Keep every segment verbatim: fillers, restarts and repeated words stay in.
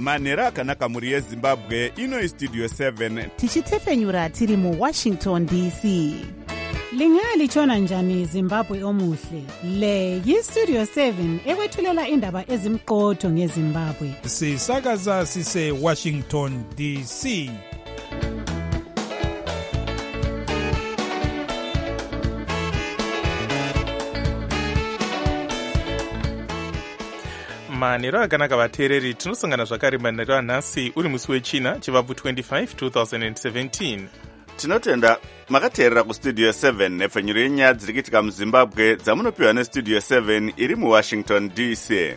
manhero akanaka muri yezimbabwe. Ino istudio seven tichitefenyura tiri mu Washington D C. Lingalitshona njani Zimbabwe omuhle? Le yistudio seven ekwethulela indaba ezimqotho ngeZimbabwe. Sisakaza sise Washington D C. manhero akanaka vateereri, tinosangana zvakare manhero anhasi uri musi wechina chivabvu twenty-five twenty seventeen. Tinotenda makateerera kustudio seven nepfenyuro yenyaya dziri kuitika muZimbabwe dzamunopiwa nestudio seven iri muWashington D C.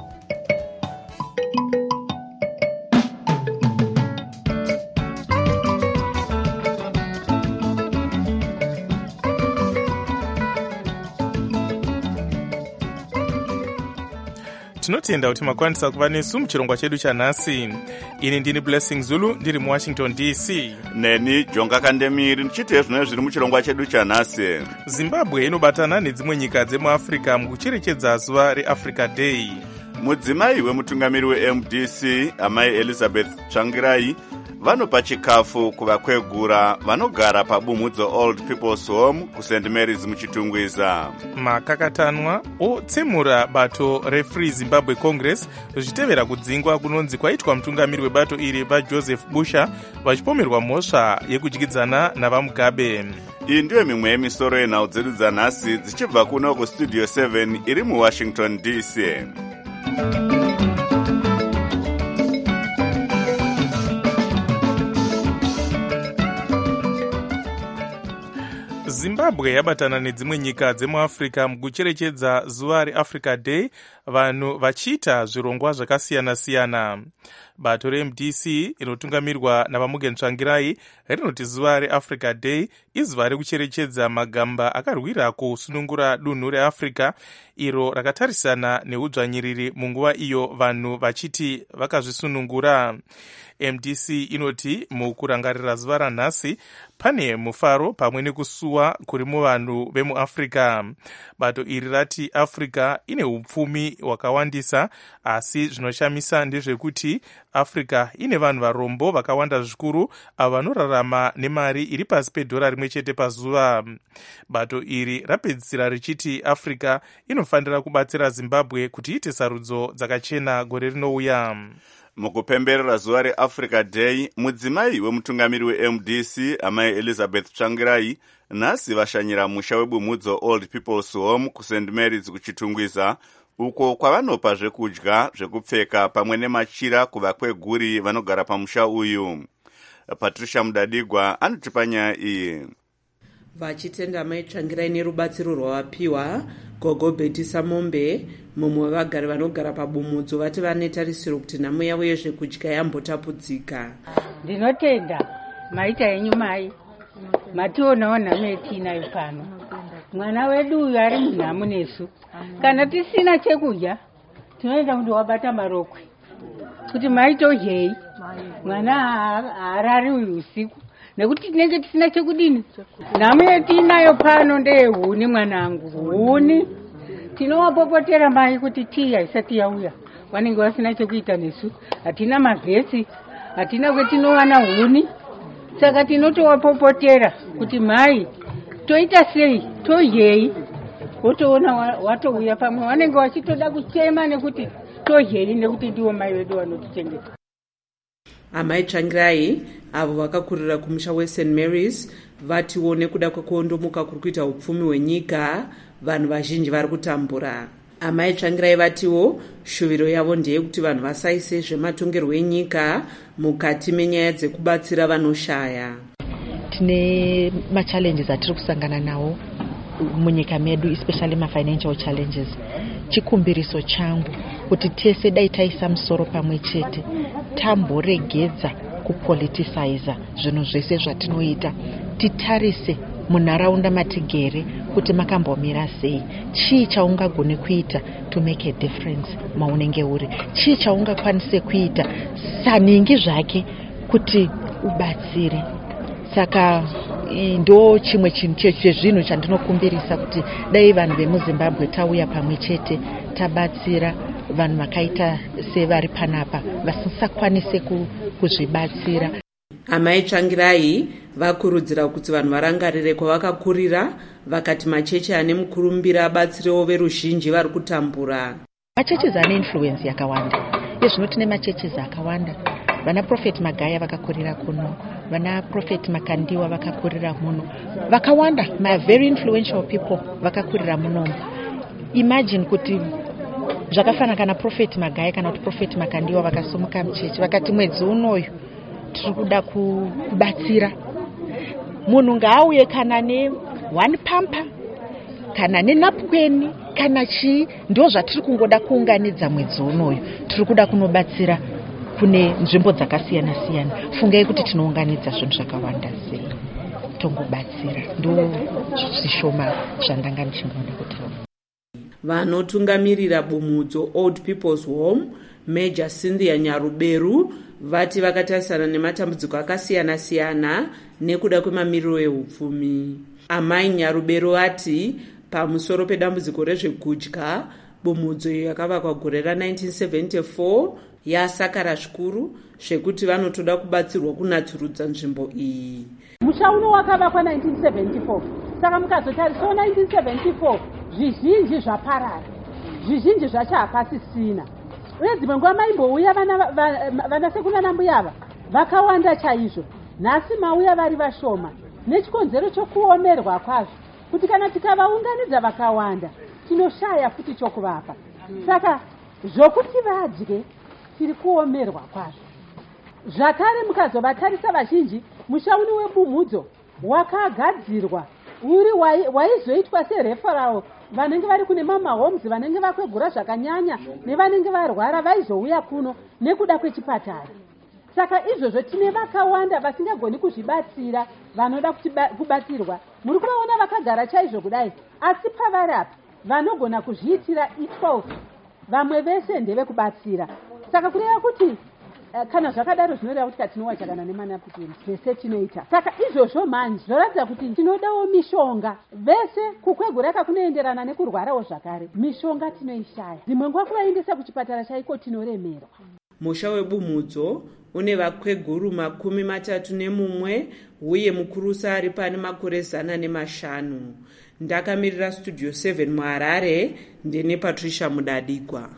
tinotenda kuti makwanisa kuva nesu muchirongwa chedu chanhasi. Ini ndini Blessing Zulu ndiri muWashington D C. Neni Jonga Kandemiri ndichiteera zvino zviri muchirongwa chedu chanhasi. Zimbabwe inobatana nedzimwe nyika dzemuAfrica mukucherechedza zuva reAfrica Day. Mudzimai wemutungamiri weM D C amai Elizabeth Tsvangirai vanopa chikafu kuvakwegura vanogara pabumudzo Old People's Home kuSaint Mary's muchitungwiza. Makakatanwa otsemura bato reFree Zimbabwe Congress zvichitevera kudzingwa kunonzi kwaitwa mutungamiri webato iri vaJoseph Busha vachipomerwa mhosva yekudyidzana navaMugabe. Iyi ndiyo mimwe yemisoro yenhau dzedu dzanhasi dzichibva kuno kustudio seven iri muWashington D C. Zimbabwe yabatana nedzimwe nyika dzemuAfrica mukucherechedza zuva reAfrica Day, vanhu vachiita zvirongwa zvakasiyana-siyana. Bato reM D C inotungamirwa navaMugen Tsvangirai rinoti zuva reAfrica Day izuva rekucherechedza magamba akarwira kusunungura dunhu reAfrica, iro rakatarisana neudzvanyiriri munguva iyo vanhu vachiti vakazvisunungura. M D C inoti mukurangarira zuva ranhasi pane mufaro pamwe nekusuwa kuri muvanhu vemuAfrica. Bato iri rati Africa ine upfumi hwakawandisa, asi zvinoshamisa ndezvekuti Africa ine vanhu varombo vakawanda zvikuru avo vanorarama nemari iri pasi pedhora rimwe chete pazuva. Bato iri rapedzisira richiti Africa inofanira kubatsira Zimbabwe kuti iite sarudzo dzakachena gore rinouya. Mukupemberera zuva reAfrica Day, mudzimai wemutungamiri weM D C amai Elizabeth Tsvangirai nhasi vashanyira musha webumudzo Old People's Home kuSaint Mary's kuchitungwiza, uko kwavanopa zvekudya, zvekupfeka pamwe nemachira kuvakweguri vanogara pamusha uyu. Patricia Mudadigwa anotipa nyaya iyi. Vachitenda mai Tsvangirai nerubatsiro rwavapiwa, Gogo Betty Samombe mumwe wevagari vanogara pabumudzo vati vanetarisiro kuti nhamo yavo yezvekudya yambotapudzika. Ndinotenda maita yenyu mai, mationawo nhamo yetinayo pano. Mwana wedu uyu ari munhamo nesu. Kana tisina chekudya tinoenda kuti wabata marokwe kuti maitodyei, mwana haarari uyu usiku nekuti tinenge tisina chekudini. Nhamo yetinayo pano ndeyehuni mwanangu, huni. Tinowapopotera mai kuti tii haisati yauya, vanenge vasina chekuita nesu, hatina mavhesi, hatina kwetinowana huni. Saka tinotowapopotera kuti mai toita sei, todyei. Wotoona watouya pamwe vanenge vachitoda kuchema nekuti todyei nekuti ndiwo mai vedu vanotichengeta. Amai Tsvangirai avo vakakurira kumusha weSaint Mary's vatiwo nekuda kwekuondomuka kuri kuita upfumi hwenyika vanhu vazhinji vari kutambura. Amai Tsvangirai vatiwo shuviro yavo ndeyekuti vanhu vasaise zvematongerwo enyika mukati menyaya dzekubatsira vanoshaya. Tine machallenges atiri kusangana nawo munyika medu, especially ma-financial challenges. Chikumbiriso changu kuti tese dai taisa musoro pamwe chete tamboregedza kupoliticize zvinhu zvese zvatinoita, titarise munharaunda matigere kuti makambomira sei, chii chaungagone kuita to make a difference maunenge uri, chii chaungakwanise kuita saningi zvake kuti ubatsire. Saka ndo chimwe chinhu chezvinhu chandinokumbirisa kuti dai vanhu vemuZimbabwe tauya pamwe chete tabatsira vanhu vakaita sevari panapa vasisakwanise kuzvibatsira. Amai Tsvangirai vakurudzira kuti vanhu varangarire kwavakakurira, vakati machechi ane mukurumbira abatsirewo veruzhinji vari kutambura. Machechi ane influence yakawanda. Izvino tine machechi akawanda. Vana Prophet Magaya vakakurira kuno, vana Prophet Makandiwa vakakurira muno. Vakawanda, my very influential people vakakurira muno. Imagine kuti zvakafana kana Prophet Magaya kana kuti Prophet Makandiwa vakasumuka muchechi vakati mwedzi unoyu tiri kuda kubatsira. Munhu ngaauye kana ne one pampa kana ne napukweni kana chii, ndo zvatiri kungoda kuunganidza mwedzi unoyu. Tiri kuda kunobatsira kune nzvimbo dzakasiyana siyana. Fungai kuti tinounganidza zvinhu zvakawanda sei tongobatsira. Ndo zvishoma zvandanga ndichingoda kuti vanotungamirira bumudzo Old People's Home Major Cynthia Nyaruberu vati vakatarisana nematambudziko akasiyana siyana nekuda kwemamiriro ehupfumi. Amai Nyaruberu ati pamusoro pedambudziko rezvekudya, bumudzo yakavakwa gore ra1974 yasakara zvikuru zvekuti vanotoda kubatsirwa kunatsurudza nzvimbo iyi. Musha uno wakavakwa nineteen seventy-four, saka mukazotarisa nineteen seventy-four zvizhinji zvaparara, zvizhinji zvacho hapasisina. Uye dzimwe nguva maimbouya vanasekuna nambuya ava vakawanda chaizvo. Nhasi mauya vari vashoma nechikonzero chokuomerwa kwazvo, kuti kana tikavaunganidza vakawanda tinoshaya futi chokuvapa. Saka zvokuti vadye tiri kuomerwa kwazvo. Zvakare mukazovatarisa vazhinji, mushauni webumudzo wakagadzirwa uri waizoitwa sereferral. Vanenge vari kune mama homes, vanenge vakwegura zvakanyanya nevanenge varwara vaizouya kuno nekuda kwechipatara. Saka izvozvo tine vakawanda vasingagoni kuzvibatsira, vanoda kubatsirwa. Muri kuvaona vakagara chaizvo kudai, asi pavari apa vanogona kuzviitira itwelve, vamwe vese ndevekubatsira. Saka kureva kuti kana zvakadaro zvinoreva kuti katinowacha kana nemanapukeni zvese tinoita. Saka izvozvo manje zvoratidza kuti tinodawo mishonga. Vese kukwegura kunoenderana nekurwarawo zvakare. Mishonga tinoishaya. Dzimwe nguva kuvaendesa kuchipatara chaiko tinoremerwa. Musha webumudzo une vakweguru makumi matatu nemumwe uye mukurusa ari pane makore zana nemashanu. Ndakamirira Studio seven muHarare, ndine Patricia Mudadigwa.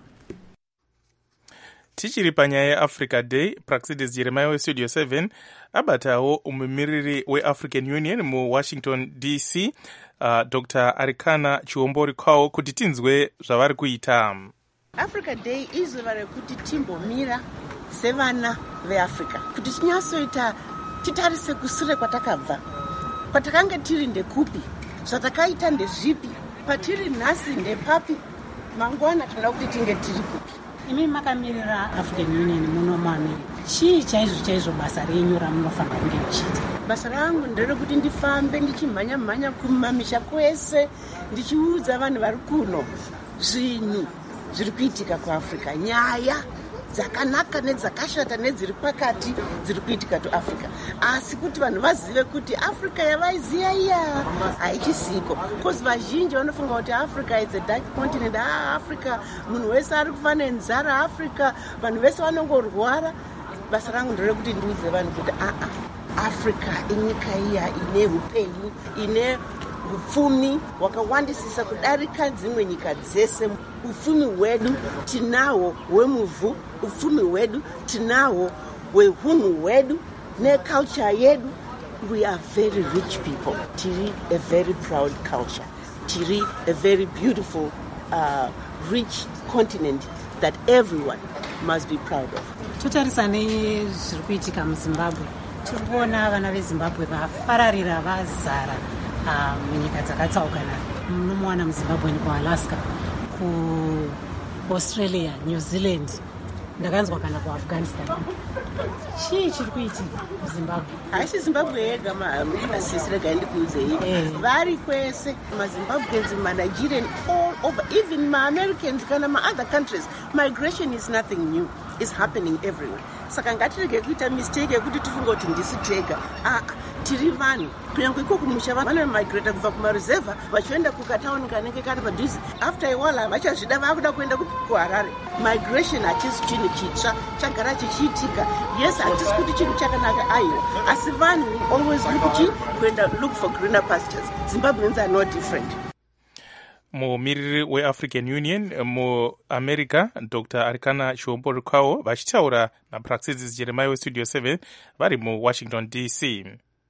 Tichiri panyaya yeAfrica Day, Praxidis Jeremiah weStudio seven abatawo umumiriri weAfrican Union muWashington D C, uh, Doctor Arikana Chiwombori kwawo kuti tinzwe zvavari kuita. Africa Day izuva rekuti timbomira sevana veAfrica, kuti tinyasoita titarise kusure kwatakabva, kwatakanga tiri ndekupi, zvatakaita ndezvipi, patiri nhasi ndepapi, mangwana tinoda kuti tinge tiri kupi. Imi makamirira African Union muno muAmerica, chii chaizvo chaizvo basa renyu ramunofanira kunge muchiita? Basa rangu nderekuti ndifambe ndichimhanya mhanya kumamisha kwese ndichiudza vanhu vari kuno zvinhu zviri kuitika kuAfrica, nyaya dzakanaka nedzakashata nedziri pakati dziri kuitika kuAfrica, asi kuti vanhu vazive kuti Africa yavaiziya iya haichisiko. Because vazhinji vanofunga kuti Africa is a dark continent. Ah, Africa munhu wese ari kufa nenzara, Africa vanhu vese vanongorwara. Basa rangu nderekuti ndiudze vanhu kuti a a Africa inyika iya ine upenyu, ine upfumi wakawandisisa kudarika dzimwe nyika dzese. Upfumi hwedu tinawo hwemuvhu, upfumi hwedu tinawo hwehunhu hwedu neculture yedu. We are very rich people. Tiri a very proud culture. Tiri a very beautiful, uh, rich continent that everyone must be proud of. Totarisa nezviri kuitika muZimbabwe, tiri kuona vana veZimbabwe vafararira vazara munyika dzakatsaukana. Munomuwana muZimbabwe nekuAlaska, kuAustralia, New Zealand, ndakanzwa kana kuAfghanistan. Chii chiri kuitika muZimbabwe? Haisi Zimbabwe yega masisi rega ndikuudzei. Vari kwese maZimbabweans, maNigerian, all over, even maAmericans kana maother countries. Migration is nothing new. It's happening everywhere. Saka ngatirege kuita mistake yekuti tifunga kuti ndisi tega. Ah, tiri vanhu kunyange ikoko kumusha vanomigrata kubva kumaruzevha vachienda kukatauni kanenge kari padhuze. After a while havachazvida vakuda kuenda kuharare. Migration hatisi chinhu chitsva, chagara chichiitika. Yes, hatisi kuti chinhu chakanaka aiwa, asi vanhu always look kuenda look for greener pastures. Zimbabweans are no different. mumiriri weafrican union muamerica Dr Arikana Chombo Rukwawo vachitaura napraxis Jeremiah westudio seven vari muwashington D C.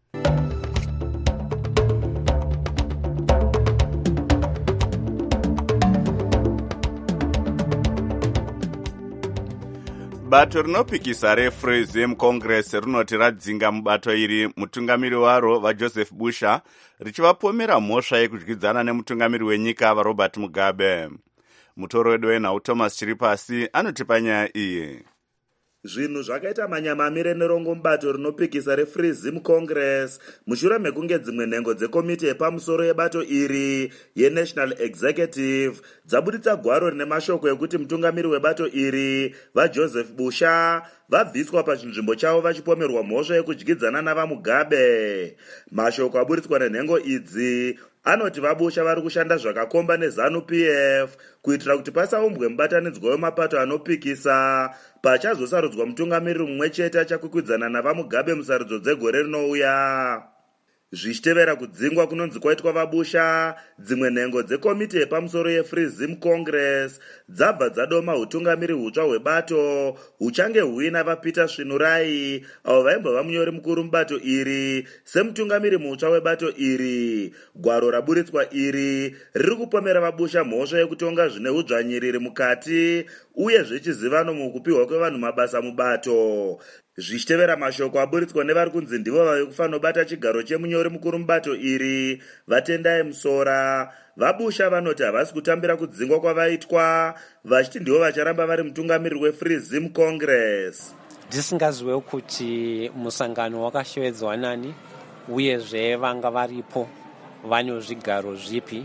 bato rinopikisa reFree Zim Congress rinoti radzinga mubato iri mutungamiri waro vaJoseph Busha richivapomera mhosva yekudyidzana nemutungamiri wenyika vaRobert Mugabe. Mutoro wedu wenhau Thomas Chiripasi anotipa nyaya iyi. Zvinhu zvakaita manyamamire nerongo mubato rinopikisa reFree Zim Congress mushure mekunge dzimwe nhengo dzekomiti yepamusoro yebato iri yeNational Executive dzabuditsa gwaro rine mashoko ekuti mutungamiri webato iri vaJoseph Busha vabviswa pachinzvimbo chavo vachipomerwa mhosva yekudyidzana navaMugabe. Mashoko aburitswa nenhengo idzi anoti vaBusha vari kushanda zvakakomba neZANU P F kuitira kuti pasaumbwe mubatanidzwa wemapato anopikisa pachazosarudzwa mutungamiri mumwe chete achakwikwidzana navaMugabe musarudzo dzegore rinouya. Zvichitevera kudzingwa kunonzi kwaitwa vaBusha, dzimwe nhengo dzekomiti yepamusoro yeFree Zim Congress dzabva dzadoma utungamiri hutsva hwebato huchange huina vaPeter Svinurai avo vaimbova munyori mukuru mubato iri semutungamiri mutsva webato iri. Gwaro raburitswa iri riri kupomera vaBusha mhosva yekutonga zvine udzvanyiriri mukati uye zvechizivano mukupiwa kwevanhu mabasa mubato. Zvichitevera mashoko aburitswa nevari kunzi ndivo vave kufanira kubata chigaro chemunyori mukuru mubato iri vaTendai Musora, vaBusha vanoti havasi kutambira kudzingwa kwavaitwa vachiti ndivo vacharamba vari mutungamiri weFree Zim Congress. Ndisingaziwe kuti musangano wakashewedzwa nani uyezve vanga varipo vane zvigaro zvipi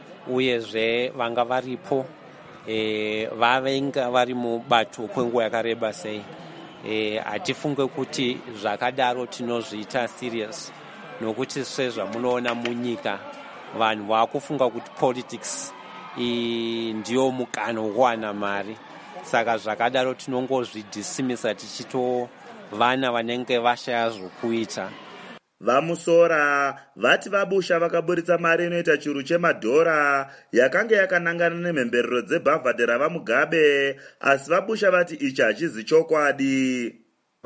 uyezve vanga varipo e, vavenga vari mubato kwenguva yakareba sei. Hatifunge e, kuti zvakadaro tinozviita serious nokuti sezvamunoona munyika vanhu vakufunga kuti politics i ndiyo mukano wokuwana mari, saka zvakadaro tinongozvidhisimisa tichito vana vanenge vashaya zvokuita. VaMusora vati vaBusha vakaburitsa mari inoita chiuru chemadhora yakanga yakanangana nemhemberero dzebhavhadhi ravaMugabe, asi vaBusha vati ichi hachizi chokwadi.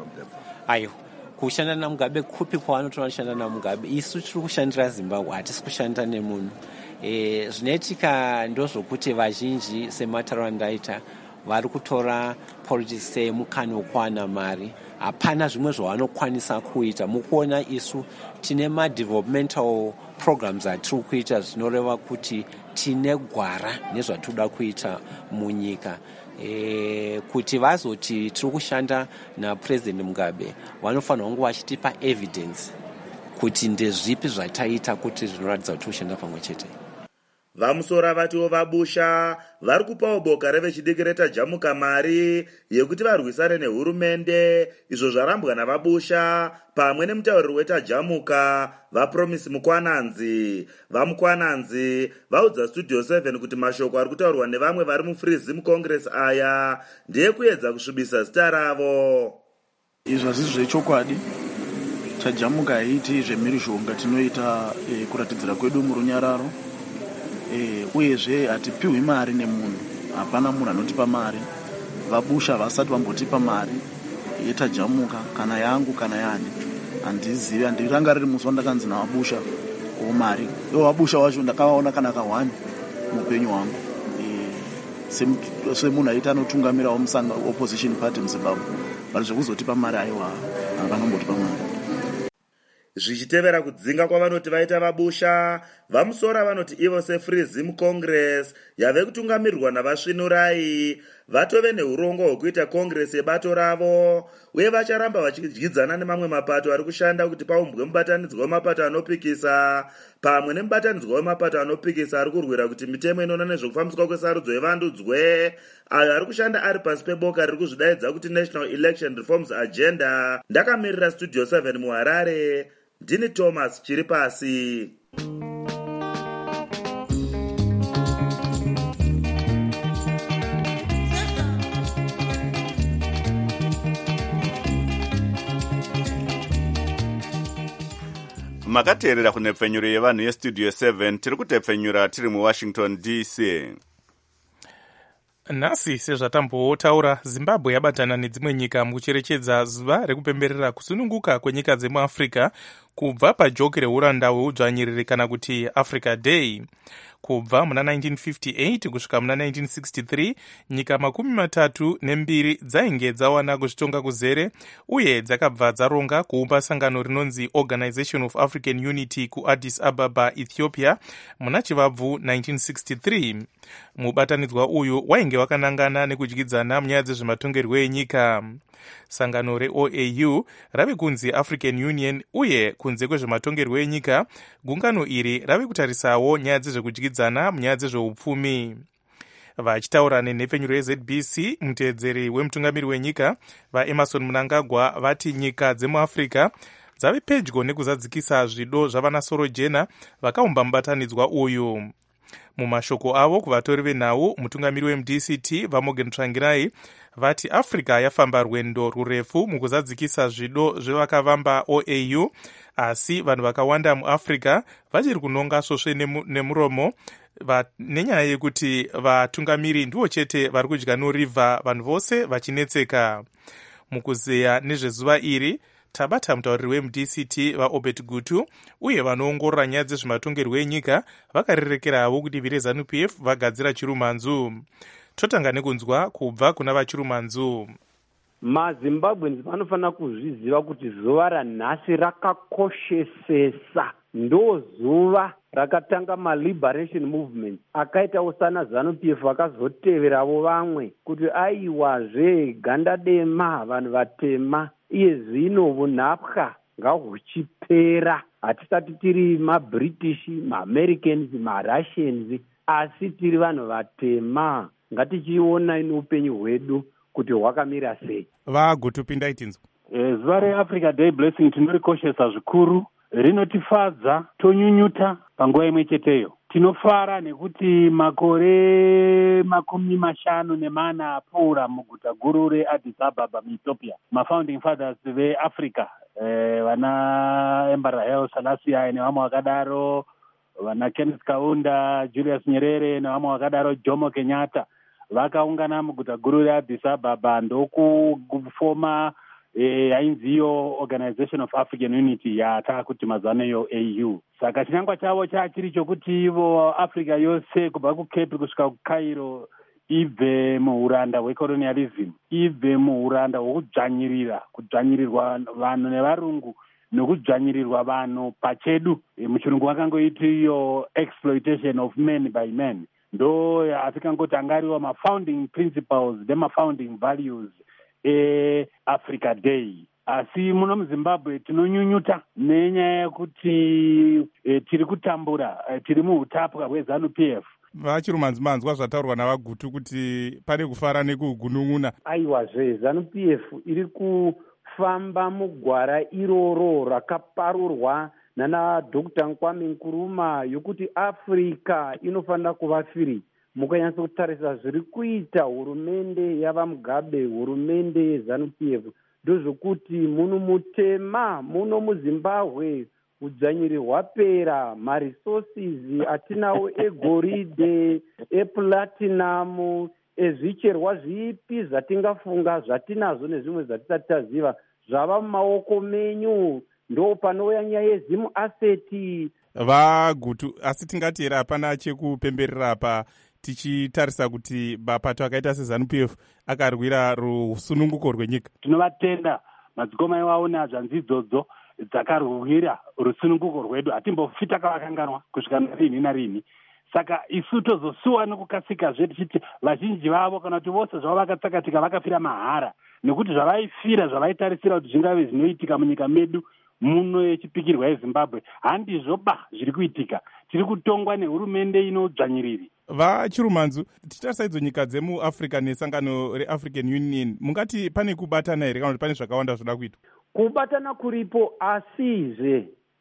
Ayo, kushanda naMugabe kupi kwavanotora kushanda naMugabe? Isu tiri kushandira Zimbabwe, hatisi kushanda nemunhu. E, zvinoitika ndozvokuti vazhinji sematauro andaita vari kutora politics semukana wokuwana mari. Hapana zvimwe zvavanokwanisa kuita. Mukuona isu tine ma-developmental programs atiri kuita zvinoreva kuti tine gwara nezvatinoda kuita munyika. E, kuti vazoti tiri kushanda naPresident Mugabe vanofanira kunge vachitipa evidence kuti ndezvipi zvataita kuti zvinoratidza kuti kushanda pamwe chete. VaMusora vatiwo vaBusha vari kupawo boka revechidiki retaJamuka mari yekuti varwisane nehurumende, izvo zvarambwa navaBusha pamwe nemutauriri wetaJamuka vaPromise Mukwananzi. VaMukwananzi vaudza Studio seven kuti mashoko ari kutaurwa nevamwe vari muFree Zim Congress aya ndeyekuedza kusvibisa zita ravo. Izvo hazisi zvechokwadi. TaJamuka haiti zvemhirizhonga tinoita e, kuratidzira kwedu murunyararo. E, uyezve hatipiwi mari nemunhu, hapana munhu anotipa mari. VaBusha vasati vambotipa mari yetaJamuka kana yangu kana yani handizivi, handiranga riri musi wandakanzi navaBusha o mari. Ivo vaBusha wacho ndakavaona kana kahwani muupenyu hwangu e, semunhu aita anotungamirawo musanga opposition party muZimbabwe, vari zvekuzotipa mari aiwa havanombotipa mari. Zvichitevera kudzinga kwavanoti vaita vaBusha, vaMusora vanoti ivo seFree Zim Congress yave kutungamirirwa navaSvinurai vatove neurongo hwekuita Congress yebato ravo, uye vacharamba vachidyidzana nemamwe mapato ari kushanda kuti paumbwe mubatanidzwa wemapato anopikisa pamwe nemubatanidzwa wemapato anopikisa ari kurwira kuti mitemo inoona nezvekufambiswa kwesarudzo yevandudzwe, ayo ari kushanda ari pasi peboka riri kuzvidaidza kuti National Election Reforms Agenda. Ndakamirira Studio seven muHarare, ndini Thomas chiri pasi. makateerera kunepfenyuro yevanhu yestudio seven tiri kutepfenyura tiri muwashington D C. nhasi sezvatambotaura, zimbabwe yabatana nedzimwe nyika mukucherechedza zuva rekupemberera kusununguka kwenyika dzemuafrica kubva pajoki reuranda hweudzvanyiriri kana kuti Africa Day. Kubva muna nineteen fifty-eight kusvika muna nineteen sixty-three nyika makumi matatu nembiri dzainge dzawana kuzvitonga kuzere uye dzakabva dzaronga kuumba sangano rinonzi Organization of African Unity kuAddis Ababa, Ethiopia muna chivabvu nineteen sixty-three. Mubatanidzwa uyu wainge wakanangana nekudyidzana munyaya dzezvematongerwo enyika. Sangano re-O A U rave kunzi African Union uye kunze kwezvematongerwo enyika gungano iri rave kutarisawo nyaya dzezvekudyidzana munyaya dzezveupfumi. Vachitaura nenhepfenyuro yeZ B C, muteedzeri wemutungamiri wenyika vaEmerson Mnangagwa vati nyika dzemuafrica dzave pedyo nekuzadzikisa zvido zvavanasoro jena vakaumba mubatanidzwa uyu. Mumashoko avo kuvatori venhau, mutungamiri weM D C T vaMorgan Tsvangirai vati Africa yafamba rwendo rurefu mukuzadzikisa zvido zvevakavamba O A U, asi vanhu vakawanda muAfrica vachiri kunonga svosve nemuromo nenyaya yekuti vatungamiri ndivo chete vari kudya norivha, vanhu vose vachinetseka. Mukuzeya nezvezuva iri tabata mutauriri weM D C T vaObert Gutu uye vanoongorora nyaya dzezvematongerwo enyika vakarerekeravo kuti virezanu P F vagadzira chirumanzu. Totanga nekunzwa kubva kuna vachirumanzu. mazimbabweans vanofanira kuzviziva kuti zuva ranhasi rakakoshesesa, ndo zuva rakatanga maliberation movement akaitawo sana zanu P F vakazoteveravo vamwe kuti aiwazve ganda dema vanhu vatema iye zvino vunhapwa ngahuchipera. Hatisati tiri maBritish, maAmericans, maRussians, asi tiri vanhu vatema. Ngatichiona ino upenyu hwedu kuti hwakamira sei. Vagutupinda itinzwa. E, zuva reAfrica Day Blessing tinorikoshesa zvikuru, rinotifadza, tonyunyuta panguva imwe cheteyo. Tinofara nekuti makore makumi mashanu nemana apfuura muguta guru reAddis Ababa muEthiopia, mafounding fathers veAfrica, eh, vana Emperor Haile Selassie nevamwe vakadaro, vana Kenneth Kaunda, Julius Nyerere nevamwe vakadaro, Jomo Kenyatta vakaungana muguta guru reAddis Ababa ndokufoma yainziyo eh, Organization of African Unity yatakuti mazaneyo A U. Saka chinangwa chavo chachiri chokuti ivo Africa yose kubva kuCape kusvika kuCairo ibve muuranda hwecolonialism, ibve muuranda hwekudzvanyirira, kudzvanyirirwa vanhu nevarungu nokudzvanyirirwa vanhu pachedu. E, muchirungu vakangoiti iyo exploitation of men by men. Ndo atikangoti angariwo mafounding principles nemafounding values eAfrica Day. Asi muno muZimbabwe tinonyunyuta nenyaya yekuti e, tiri kutambura, e, tiri muutapwa hwezanu P F. Vachirumanzi manzwa zvataurwa navagutu kuti pane kufara nekugunun'una. Aiwazve zanu P F iri kufamba mugwara iroro rakaparurwa nana Doctor Kwame Nkrumah yokuti Africa inofanira kuva free. Mukanyatsa kutarisa zviri kuita hurumende yavaMugabe, hurumende yezanu P F, ndozvokuti muno mutema, muno muZimbabwe udzvanyiri hwapera, maresources atinawo egoridhe, eplatinum, ezvicherwa zvipi zvatingafunga zvatinazvo nezvimwe zvatisati taziva zvava mumaoko menyu. Ndo panouya nyaya yezimu aseti. Vagutu, asi tingati here hapana chekupemberera apa tichitarisa kuti mapato akaita sezanu P F akarwira rusununguko rwenyika. Tinovatenda madzikoma iwawo nezvanzi idzodzo dzakarwira rusununguko rwedu. Hatimbofita takavakanganwa kusvika narini narini. Saka isu tozosuwa nekukasika zvedu tichiti vazhinji vavo kana kuti vose zvavo vakatsakatika vakafira mahara, nekuti zvavaifira zvavaitarisira kuti zvingave zvinoitika munyika medu muno yechipikirwa yeZimbabwe handizvoba zviri kuitika. Tiri kutongwa nehurumende inodzvanyiriri. Vachirumanzu, tichitarisa idzo nyika dzemuAfrica nesangano reAfrican Union, mungati pane kubatana here kana kuti pane zvakawanda zvoda kuitwa? Kubatana kuripo, asizve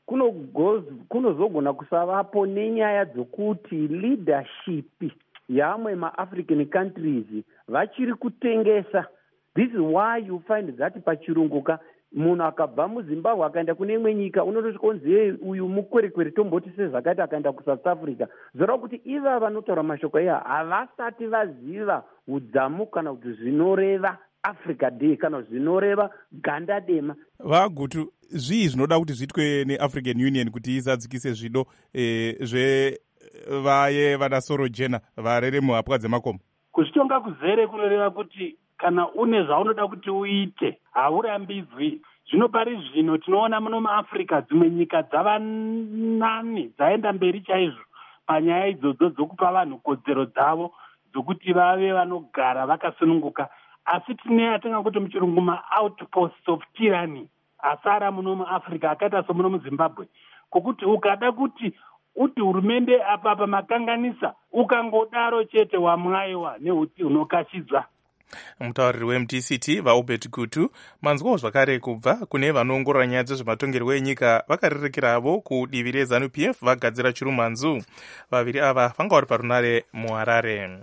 kunozogona kusavapo nenyaya dzokuti leadership yamwe maafrican countries vachiri kutengesa. This is why you find that pachirunguka munhu akabva muzimbabwe akaenda kune imwe nyika unototi konzi uyu mukwerekwere tomboti sezvakaita akaenda kusouth africa, zoreva kuti iva vanotaura mashoko iya havasati vaziva udzamu kana kuti zvinoreva Africa Day kana zvinoreva ganda dema. Vagutu, zvii zvinoda kuti zviitwe neAfrican Union kuti izadzikise zvido eh, zvevaye vana soro jena varere muhapwa dzemakomo? Kuzvitonga kuzere kunoreva kuti kana une zvaunoda kuti uite haurambidzwi. Zvino pari zvino tinoona muno muAfrica dzimwe nyika dzava nani dzaenda mberi chaizvo panyaya idzodzo dzokupa vanhu kodzero dzavo dzokuti vave vanogara vakasununguka, asi tine atinga kuti muchirungu ma-outposts of tyranny asara muno muAfrica akaita somuno muZimbabwe, kokuti ukada kuti uti hurumende apa pamakanganisa ukangodaro chete wamwaiwa nehuti hunokashidza. Mutauriri weM D C T vaUbert Gutu manzwawo zvakare kubva kune vanoongorora nyaya dzezvematongerwo enyika vakarerekeravo kudivi reZANU P F vagadzira chirumanzu. Vaviri ava vanga vari parunare muHarare.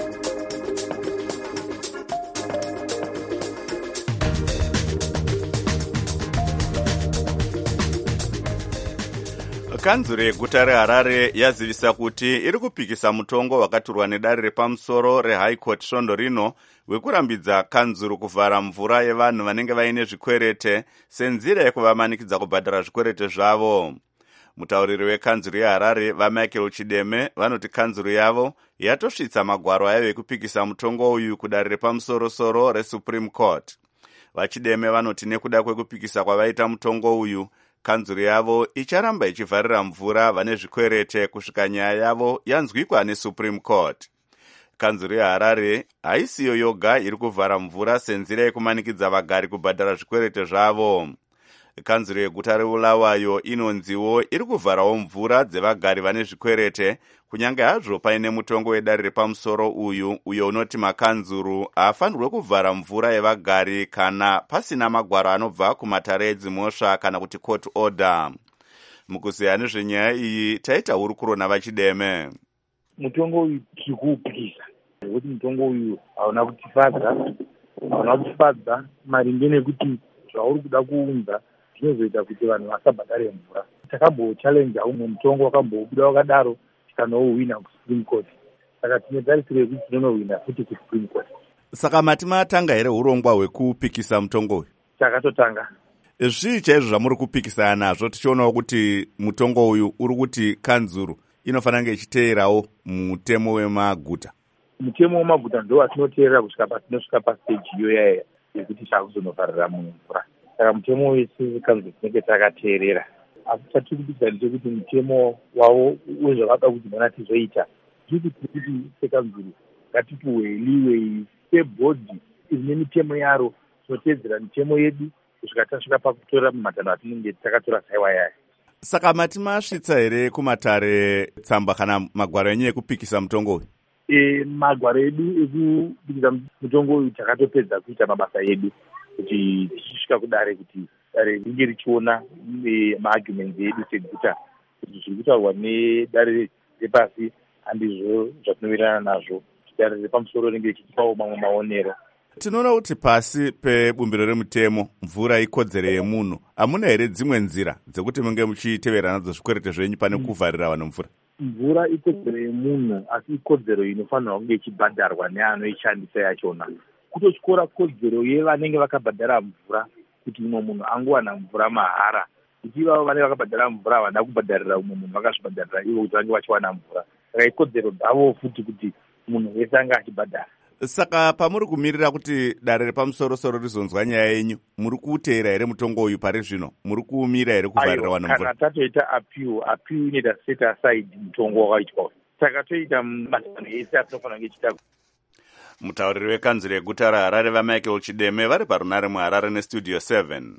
Kanzuro yeguta reHarare yazivisa kuti iri kupikisa mutongo wakaturwa nedare repamusoro reHigh Court svondo rino wekurambidza kanzuro kuvhara mvura yevanhu vanenge vaine zvikwerete senzira yekuvamanikidza kubhadhara zvikwerete zvavo. Mutauriri wekanzuro yeHarare vaMichael Chideme vanoti kanzuro yavo yatosvitsa magwaro ayo ekupikisa mutongo uyu kudare repamusoro-soro reSupreme Court. VaChideme vanoti nekuda kwekupikisa kwavaita mutongo uyu, kanzuro yavo icharamba ichivharira mvura vane zvikwerete kusvika nyaya yavo yanzwikwa neSupreme Court. Kanzuro yeHarare haisiyo yoga iri kuvhara mvura senzira yekumanikidza vagari kubhadhara zvikwerete zvavo. Kanzuro yeguta reBulawayo inonziwo iri kuvharawo mvura dzevagari vane zvikwerete kunyange hazvo paine mutongo wedare repamusoro uyu uyo unoti makanzuru haafanirwe kuvhara mvura yevagari kana pasina magwaro anobva kumatare edzimhosva kana kuti court order. Mukuziya nezvenyaya iyi taita hurukuro navaChideme. Mutongo uyu tiri kuupikisa nekuti mutongo uyu hauna kutifadza, hauna kutifadza maringe nekuti zvauri kuda kuunza zvinozoita kuti vanhu vasabhadhare mvura. Takambochallenja umwe mutongo wakambobuda wakadaro tikanouwina kuSupreme Court. Saka tine tarisiro yekuti tinonouwina futi kuSupreme Court. Saka mati matanga here urongwa hwekupikisa mutongo uyu? Takatotanga. Zvii chaizvo zvamuri kupikisana nazvo tichionawo kuti mutongo uyu uri kuti kanzuru inofanira kunge ichiteerawo mutemo wemaguta? Mutemo wemaguta ndo watinoteerera kusvika patinosvika pastage iyo yaya yekuti takuzonovharira mumvura. Saka mutemo wese kanzuru tinenge takateerera. Asi chatiri kupikisa ndechekuti mutemo wavo wezvavada kuti mana tizoita tiri kuti sekanzuru ngatipuhweliwe sebhodhi ine mitemo yaro tinoteedzera mitemo yedu kusvika tasvika pakutora mumatanho atinenge takatora saiwa yaya. Saka mati masvitsa here kumatare tsamba kana magwaro enyu ekupikisa mutongo uyu? E, magwaro edu ekupikisa mutongo uyu takatopedza kuita mabasa edu kuti tichisvika kudare kuti dare ringe richiona e, maarguments edu seguta kuti zviri kutaurwa nedare repasi handizvo zvatinowirirana nazvo. Dare repamusoro ringe richitipawo mamwe maonero. Tinoona kuti pasi pebumbiro remutemo mvura ikodzero yemunhu. Hamuna here dzimwe nzira dzekuti munge muchitevera nadzo zvikwerete zvenyu pane kuvharira vanhu mvura? Mvura ikodzero yemunhu, asi ikodzero inofanirwa kunge ichibhadharwa neanoishandisa yachona. Kutotyora kodzero yevanenge vakabhadhara mvura kuti umwe munhu angowana mvura mahara. Kuti ivavo vanenge vakabhadhara mvura havana kubhadharira umwe munhu vakazvibhadharira ivo kuti vange vachiwana mvura. Saka ikodzero dzavo futi kuti munhu wese anga achibhadhara. Saka pamuri kumirira kuti dare repamusoro-soro rizonzwa nyaya yenyu, muri kuteera here mutongo uyu pari zvino? Muri kuumira here kuvharira vanhu mvura? Kana tatoita appeal, appeal inoita set aside mutongo wakaitwa. Saka toita matanho ese atinofanira kunge ichita. Mutauriri wekanzuro yeguta reHarare vaMichael Chideme vari parunare muHarare nestudio seven.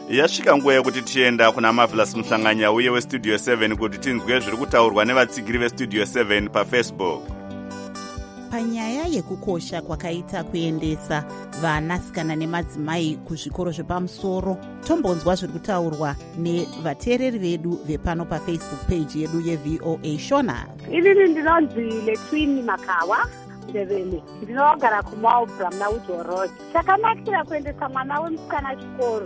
yasvika nguva yekuti tienda kuna Marvelous Mhlanganya uye westudio seven kuti tinzwe zviri kutaurwa nevatsigiri vestudio seven pafacebook. Panyaya yekukosha kwakaita kuendesa vanasikana nemadzimai kuzvikoro zvepamusoro, tombonzwa zviri kutaurwa nevateereri vedu vepano pafacebook page yedu yeV O A Shona. Inini ndinonzi Letwini Makawa ndevele, ndinogara kuMarlborough naUdjo Road. Chakanakira kuendesa mwana wemusikana chikoro,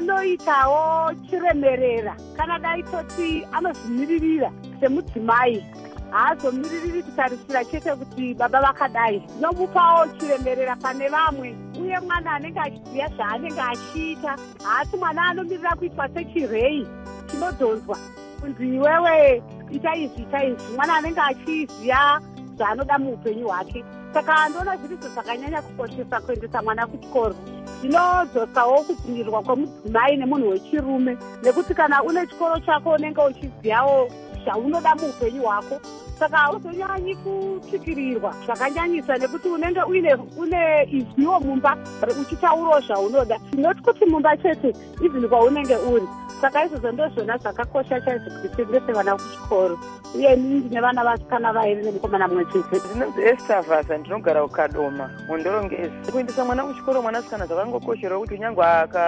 anoitawo chiremerera kana daitoti anozvimiririra semudzimai, haazomiririri kutarisira chete kuti baba vakadai. Nomupawo chiremerera pane vamwe, uye mwana anenge achiziva zvaanenge achiita, haasi mwana anomirira kuitwa sechirei chinodhonzwa kunzi iwewe ita izvi ita izvi. Mwana anenge achiziva zvaanoda muupenyu hwake. Saka ndoona zvirizo zvakanyanya kukoshesa kuendesa mwana kuchikoro. Zvinodzosawo kudzivirirwa kwemudzimai nemunhu wechirume, nekuti kana une chikoro chako unenge uchizivawo zvaunoda muupenyu hwako, saka hauzonyanyi kutsikirirwa zvakanyanyisa, nekuti unenge uine une izwiwo mumba uchitaurawo zvaunoda, noti kuti mumba chete even kwaunenge uri. Saka izvozvo ndozvona zvakakosha chaizvo kuti tiendese vana kuchikoro. Uye ini ndine vana vasikana vairi nemukomana mumwe chete. Ndinonzi Esther Vasa, ndinogara kuKadoma muNdorongezi. Kuendesa mwana kuchikoro mwanasikana zvakangokosherawo kuti nyangwe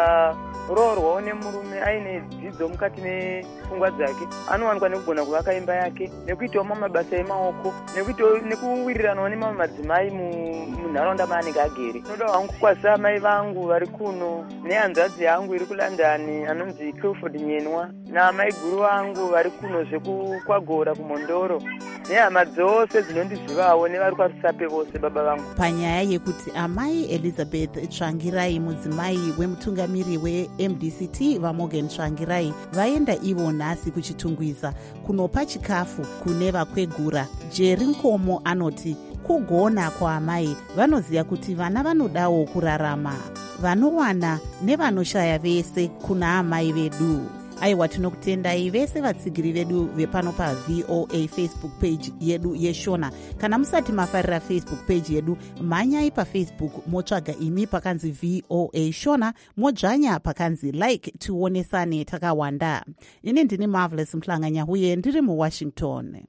akaroorwawo nemurume aine dzidzo mukati mepfungwa dzake, anowanikwa nekugona kuvaka imba yake, nekuitawo mamwe mabasa emaoko, nekuitawo nekuwiriranawo nemamwe madzimai munharaunda maanenge agere. Ndinoda hangu kukwazisa amai vangu vari kuno, nehanzvadzi yangu iri kuLondon anonzi Clifford Nyenwa, naamai guru vangu vari kuno zvekukwagora kuMondoro, nehama dzose dzinondizivawo nevari kwaRusape vose baba vangu. Panyaya yekuti amai Elizabeth Tsvangirai, mudzimai wemutungamiri weM D C T vaMorgan Tsvangirai, vaenda ivo nhasi kuchitungwiza kunopa chikafu kune vakwegura. Jerry Nkomo anoti kugona kwaamai, vanoziva kuti vana vanodawo kurarama, vanowana nevanoshaya vese kuna amai vedu. Aiwa, tinokutendai vese vatsigiri vedu vepano paV O A Facebook page yedu yeShona. Kana musati mafarira Facebook page yedu, manyai paFacebook motsvaga imi pakanzi V O A Shona, modzvanya pakanzi like, tionesane takawanda. Ini ndini Marvelous Mhlanganya uye ndiri muWashington.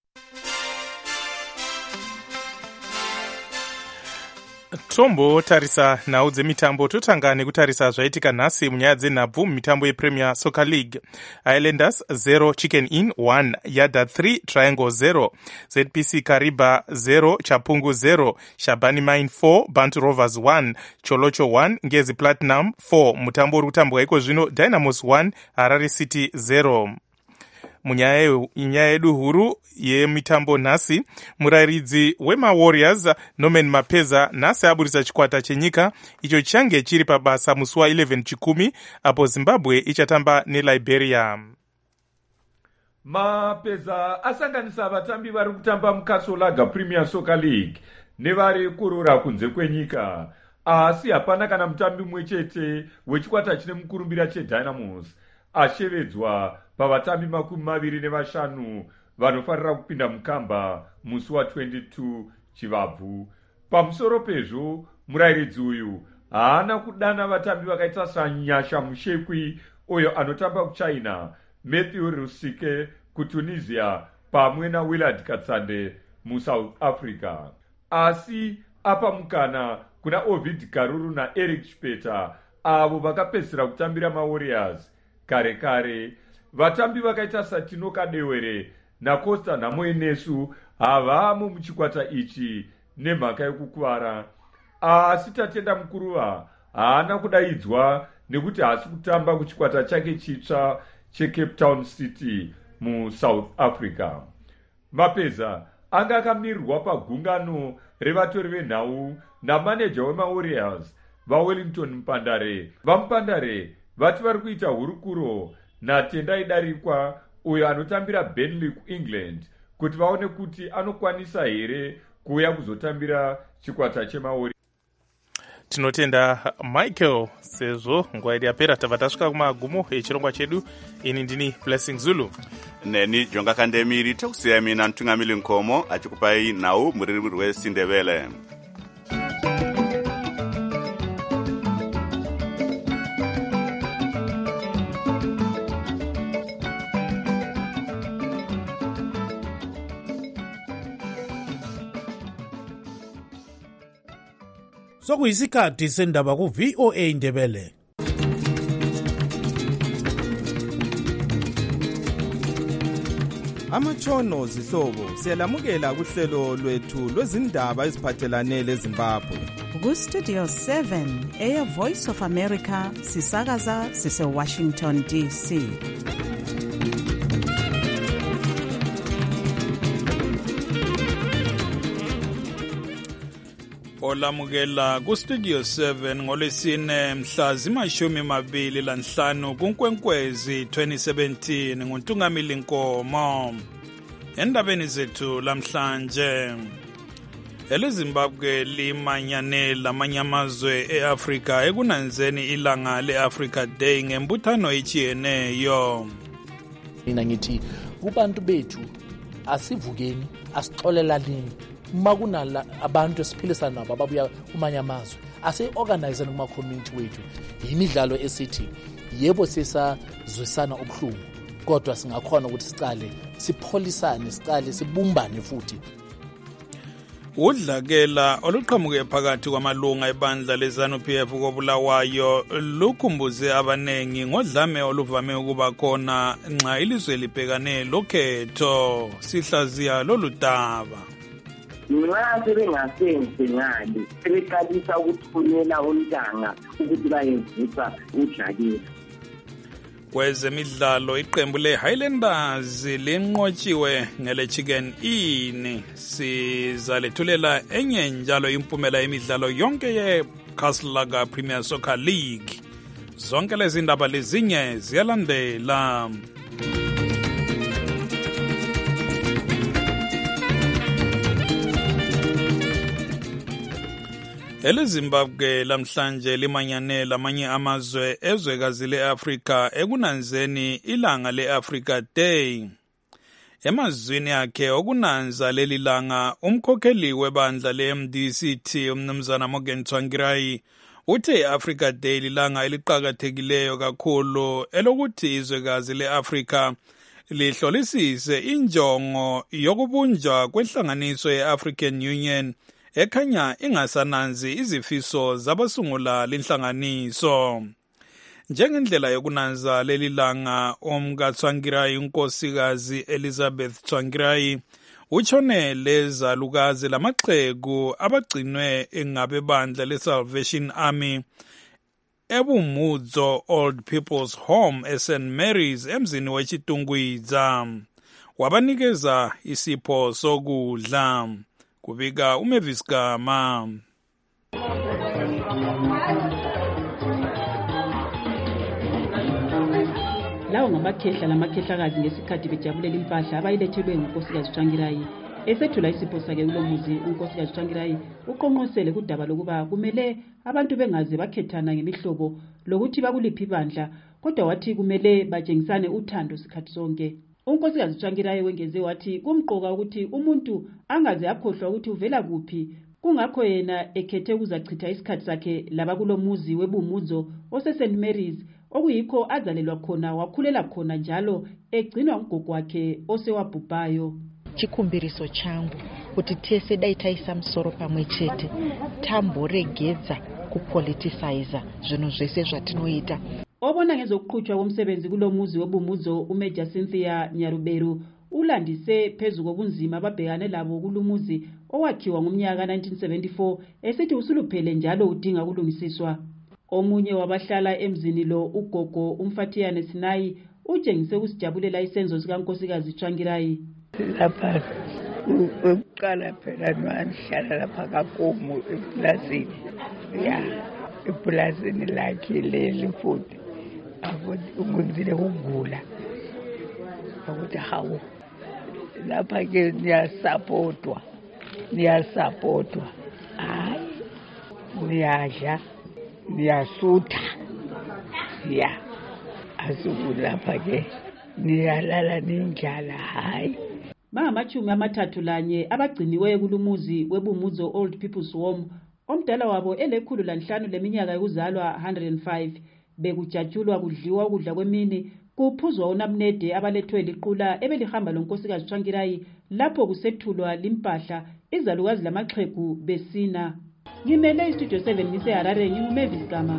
Tombo tarisa nhau dzemitambo. Totanga nekutarisa zvaitika nhasi munyaya dzenhabvu mumitambo yePremier Soccer League. Highlanders zero, Chicken Inn one, Yada three, Triangle zero, Z P C Kariba zero, Chapungu zero, Shabani Mine four, Bantu Rovers one, Cholocho one, Ngezi Platinum four. Mutambo uri kutambwa iko zvino Dynamos one, Harare City zero. Munyaya yedu huru yemitambo nhasi, murayiridzi wemaWarriors Norman Mapeza nhasi aburisa chikwata chenyika icho change chiri pabasa musi wa11 chikumi apo Zimbabwe ichatamba neLiberia. Mapeza asanganisa vatambi vari kutamba muKasolaga Premier Soccer League nevari kurora kunze kwenyika, asi hapana kana mutambi mumwe chete wechikwata chine mukurumbira cheDynamos ashevedzwa pavatambi makumi maviri nevashanu vanofarira kupinda mukamba musi wa22 Chivabvu. Pamusoro pezvo, murayiridzi uyu haana kudana vatambi vakaita saNyasha Mushekwi uyo anotamba kuChina, Matthew Rusike kuTunisia pamwe naWillard Katsande muSouth Africa. Asi apa mukana kuna Ovid Karuru naEric Chipeta avo vakapedzisira kutambira maWarriors kare kare. Vatambi vakaita saTinoka Dewere naCosta Nhamoenesu havamo muchikwata ichi nemhaka yekukuvara, asi Tatenda Mukuruva haana kudaidzwa nekuti haasi kutamba kuchikwata chake chitsva cheCape Town City muSouth Africa. Mapeza anga akamirirwa pagungano revatori venhau namaneja wemaWarriors vaWellington Mpandare. VaMupandare vati vari kuita hurukuro naTendai Darikwa uyo anotambira Burnley kuEngland kuti vaone kuti anokwanisa here kuuya kuzotambira chikwata chemaWarriors. Tinotenda Michael sezvo nguva yedu yapera tabva tasvika kumagumo echirongwa chedu. Ini ndini Blessing Zulu, neni Jonga Kandemiri, takusiya mina Ntungamili Nkomo achikupai nhau muriri rweSindebele. sokuyisikhathi sendaba ku-V O A Ndebele. Amatshono zihlobo siyalamukela kuhlelo lwethu lwezindaba eziphathelane leZimbabwe. Ku-Studio seven, Air Voice of America, sisakaza sise-Washington D C. Olamukela ku-Studio seven ngolesine mhla zimashumi mabili lanhlanu kuNkwenkwezi twenty seventeen nguNtungamili Nkomo. Endabeni zethu lamhlanje, eleZimbabwe limanyane lamanye amazwe e-Afrika ekunanzeni ilanga le-Africa Day ngembuthano etshiyeneyo. Mina ngithi kubantu bethu asivukeni asixolelaneni uma kunala abantu esiphilisana nabo ababuya kumanye amazwe ase-organize kuma-community wethu yimidlalo esithi yebo sisazwisana ubuhlungu kodwa singakhona ukuthi sicale sipholisane sicale sibumbane futhi. Udlakela oluqhamuke phakathi kwamalunga ebandla leZANU-P F koBulawayo lukhumbuze abanengi ngodlame oluvame ukuba khona nxa ilizwe libhekane lokhetho. Sihlaziya lolu daba. Nxa sebengasenze ngale sebeqalisa ukuthunyela ontanga ukuthi bayevusa udlakela. Kwezemidlalo iqembu le-Highlanders linqotshiwe ngele-Chicken Inn. Sizalethulela enye njalo impumela yemidlalo yonke ye-Castle Premier Soccer League. Zonke lezi ndaba lezinye ziyalandela. EleZimbabwe lamhlanje limanyane lamanye amazwe ezwekazi le-Afrika ekunanzeni ilanga le-Africa Day. Emazwini akhe okunanza leli langa, umkhokheli webandla le-M D C T umnumzana Morgan Tsvangirai uthe i-Africa Day lilanga eliqakathekileyo kakhulu elokuthi izwekazi le-Afrika lihlolisise injongo yokubunjwa kwenhlanganiso ye-African Union ekhanya ingasananzi izifiso zabasungula lenhlanganiso. Njengendlela yokunanza leli langa, umkaTsvangirai unkosikazi Elizabeth Tsvangirai utshone lezalukazi lamaxhegu abagcinwe ngabebandla leSalvation Army eBumudzo Old People's Home eSaint Mary's emzini weChitungwiza. Wabanikeza isipho sokudla. Kubika uMavis Gama. Lawo ngamakhehla lamakhehlakazi ngesikhathi bejabulela impahla abayilethelwe ngunkosikazi Tsvangirai. Esethula isipho sakhe kulomuzi, unkosikazi Tsvangirai uqonqosele kudaba lokuba kumele abantu bengaze bakhethana ngemihlobo lokuthi bakuliphi ibandla, kodwa wathi kumele batshengisane uthando sikhathi sonke. Unkosikazi Tsvangirai wengeze wathi kumqoka ukuthi umuntu angaze akhohlwa ukuthi uvela kuphi, kungakho yena ekhethe ukuzachitha isikhathi sakhe labakulomuzi weBumudzo ose-Saint Mary's okuyikho azalelwa khona wakhulela khona njalo egcinwa ngugogo wakhe osewabhubhayo. Chikumbiriso changu kuti tese daitaisa musoro pamwe chete tamboregedza kupoliticize zvinhu zvese zvatinoita. Obona ngezokuqhutshwa komsebenzi kulomuzi weBumudzo uMajor Cynthia Nyaruberu ulandise phezu kobunzima ababhekane labo kulumuzi owakhiwa ngomnyaka nineteen seventy-four esithi usuluphele njalo udinga ukulungisiswa. Omunye wabahlala emzini lo ugogo uMfatiyane Sinayi utshengise ukusijabulela isenzo sikankosikazi Tsvangirai. Lapha uqala phela ngihlala lapha kaKomo eplasini. Ya, eplasini lakhe leli futhi. Akuthi ungenzile ukugula. Akuthi hawo. Lapha ke niyasupportwa. Niyasupportwa. Hayi. Niyadla. Niyasutha. Ya. Asikulapha ke niyalala nindlala hayi. Bangamachumi amathathu lanye abagciniweyo kulumuzi weBumudzo Old People's Home omdala wabo elekhulu lanhlanu leminyaka yokuzalwa one hundred and five bekujatshulwa kudliwa ukudla kwemini kuphuzwa unamnede abalethwe liqula ebelihamba lonkosikazi Tsvangirai lapho kusethulwa limpahla izalukazi lamaxhegu besina. nginele istudio seven ngiseharare ngingumavis gama.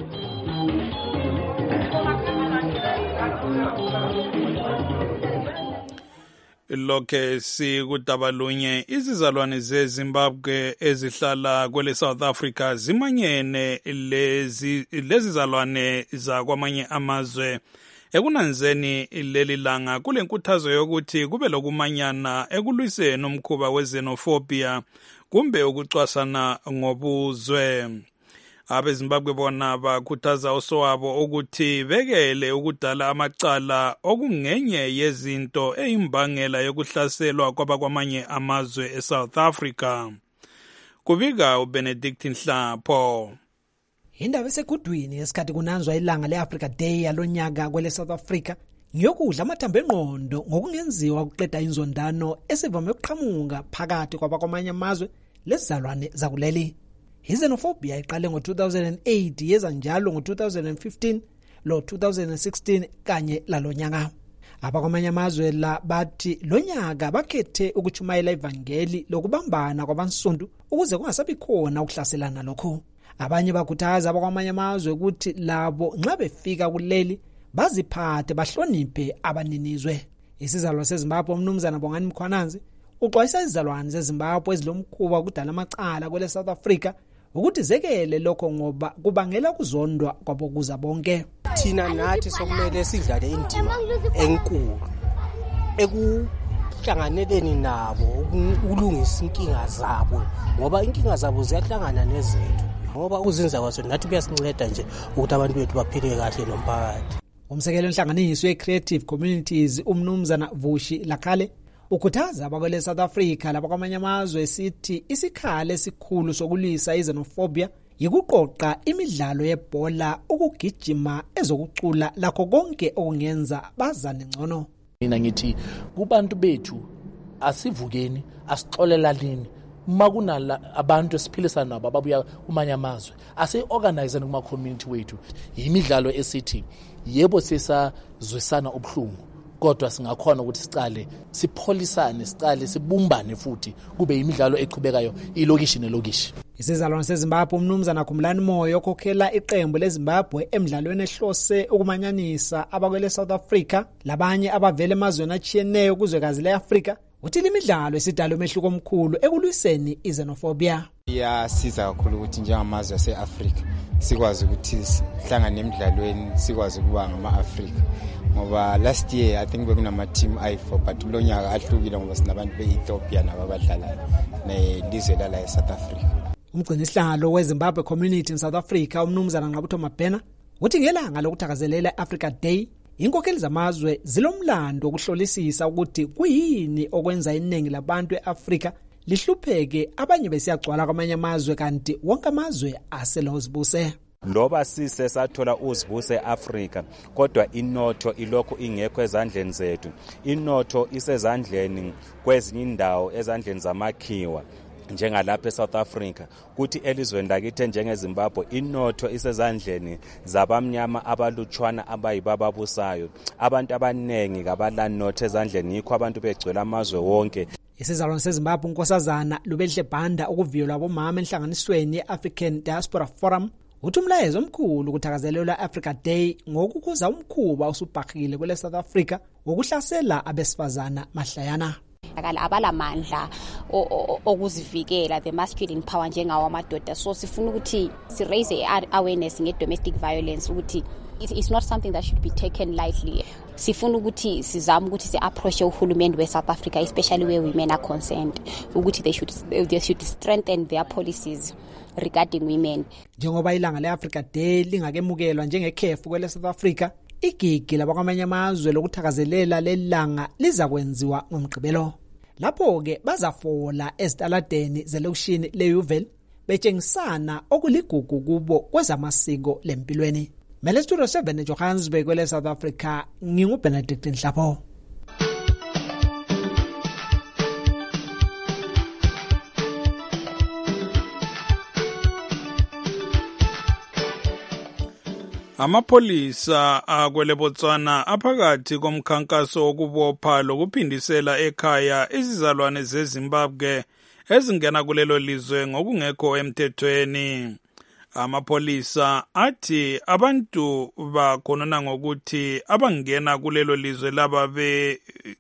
lokhe sikutabalunye izizalwane zeZimbabwe ezihlala kwele South Africa zimanyene lezi lezizalwane zakwamanye amazwe ekunanzeni leli langa kulenkuthazo yokuthi kube lokumanyana ekulwiseni umkhuba wezenophobia kumbe ukucwasana ngobuzwe. AbeZimbabwe bona bakhuthaza osowabo ukuthi bekele ukudala amacala okungenye yezinto eyimbangela yokuhlaselwa kwabakwamanye amazwe eSouth Africa. Kubika uBenedict Nhlapho. Indaba esekudwini esikhathi kunanzwa ilanga leAfrica Day yalonyaka kwele South Africa ngiyokudla amathambo engqondo ngokungenziwa ukuqeda inzondano esivame ukuqhamuka phakathi kwabakwamanye amazwe lezizalwane zakuleli. Xenophobia iqale ngo-two thousand eight yeza njalo ngo-two thousand fifteen lo two thousand sixteen kanye lalonyaka. Abakwamanye amazwe la bathi lonyaka bakhethe ukuchumayela ivangeli lokubambana kwabansundu ukuze kungasabi khona ukuhlaselana lokho. Abanye bakhuthaza abakwamanye amazwe ukuthi labo nxa befika kuleli baziphathe bahloniphe abaninizwe. Isizalwane seZimbabwe umnumzana Bongani Mkhwananzi uxwayisa izizalwane zeZimbabwe ezilomkhuba ukudala amacala kwele South Africa ukuthi zekele lokho ngoba kubangela ukuzondwa kwabokuza bonke. Thina nathi sokumele sidlale indima enkulu ekuhlanganeleni nabo ukulungisa inkinga zabo ngoba inkinga zabo ziyahlangana nezethu ngoba uzinza kwazo nathi kuyasinceda nje ukuthi abantu bethu baphile kahle nomphakathi. Umsekelo wenhlanganiso ye-Creative Communities umnumzana Vushi Lakhale ukhuthaza abakwele South Africa labakwamanye amazwe esithi isikhale esikhulu sokulisa izenophobia yikuqoqa imidlalo yebhola ukugijima ezokucula lakho konke okungenza bazane ngcono. Mina ngithi kubantu bethu asivukeni asixolelalini makuna abantu esiphilisana nabo ababuya kumanye amazwe ase-organize kuma community wethu imidlalo esithi yebo sesazwisana ubuhlungu kodwa singakhona ukuthi sicale sipholisane sicale sibumbane futhi kube imidlalo eqhubekayo ilokishi nelokishi. Isizalwane seZimbabwe umnumzana Khumlani Moyo okhokhela iqembu leZimbabwe emidlalweni ehlose ukumanyanisa abakwele South Africa labanye abavele emazweni achiyeneyo kuzwekazi leAfrika uthi imidlalo esidala umehluko omkhulu ekulwiseni izenophobia. Iyasiza kakhulu ukuthi njengamazwe aseAfrika sikwazi ukuthi sihlangane emidlalweni sikwazi ukuba ngama-Afrika ngoba last year I think bekunama team I four but kulonyaka ahlukile ngoba sinabantu beEthiopia nababadlalayo nelizwe lala eSouth Africa. Umgcinisihlalo weZimbabwe Community in South Africa umnumzana Ngqabutho Mabhena uthi ngelanga lokuthakazelela Africa Day inkokheli zamazwe zilomlando ukuhlolisisa ukuthi kuyini okwenza iningi labantu eAfrika lihlupheke abanye besiyagcwala kwamanye amazwe kanti wonke amazwe aselozibuse. Ndoba sise sathola uzibuse eAfrika kodwa inotho ilokho ingekho ezandleni zethu. Inotho isezandleni kwezinye indawo ezandleni zamakhiwa njengalapha eSouth Africa kuthi elizweni lakithi njengeZimbabwe inotho isezandleni zabamnyama abalutshwana abayibababusayo. Abantu abanengi kabalanotho ezandleni yikho abantu begcwele amazwe wonke. Isizalwane seZimbabwe unkosazana Lubelihle Banda ukuviyelwa abomama enhlanganisweni ye-African Diaspora Forum uthi umlayezo omkhulu ukuthakazelela Africa Day ngokukhuza umkhuba usubhahile kwele South Africa ngokuhlasela abesifazana mahlayana. Abalamandla okuzivikela the masculine power njengawo amadoda so sifuna ukuthi si raise awareness nge domestic violence ukuthi it's not something that should be taken lightly. Sifuna ukuthi sizama ukuthi si approach uhulumende we South Africa especially where women are concerned ukuthi they should they should strengthen their policies regarding women. Njengoba ilanga leAfrica Day lingakemukelwa njengekhefu kwele South Africa igigi labakwamanye amazwe lokuthakazelela lelanga liza kwenziwa ngomgqibelo. Lapho ke bazafola ezitaladeni zelokishini leUville betshengisana okuligugu kubo kwezamasiko lempilweni. Mele Studio seven eJohannesburg kwele South Africa nginguBenedict Nhlapho. Amapolisa akwele Botswana aphakathi komkhankaso wokubopha lokuphindisela ekhaya izizalwane zeZimbabwe ezingena kulelo lizwe ngokungekho emthethweni. Amapolisa athi abantu bakhonona ngokuthi abangena kulelo lizwe laba be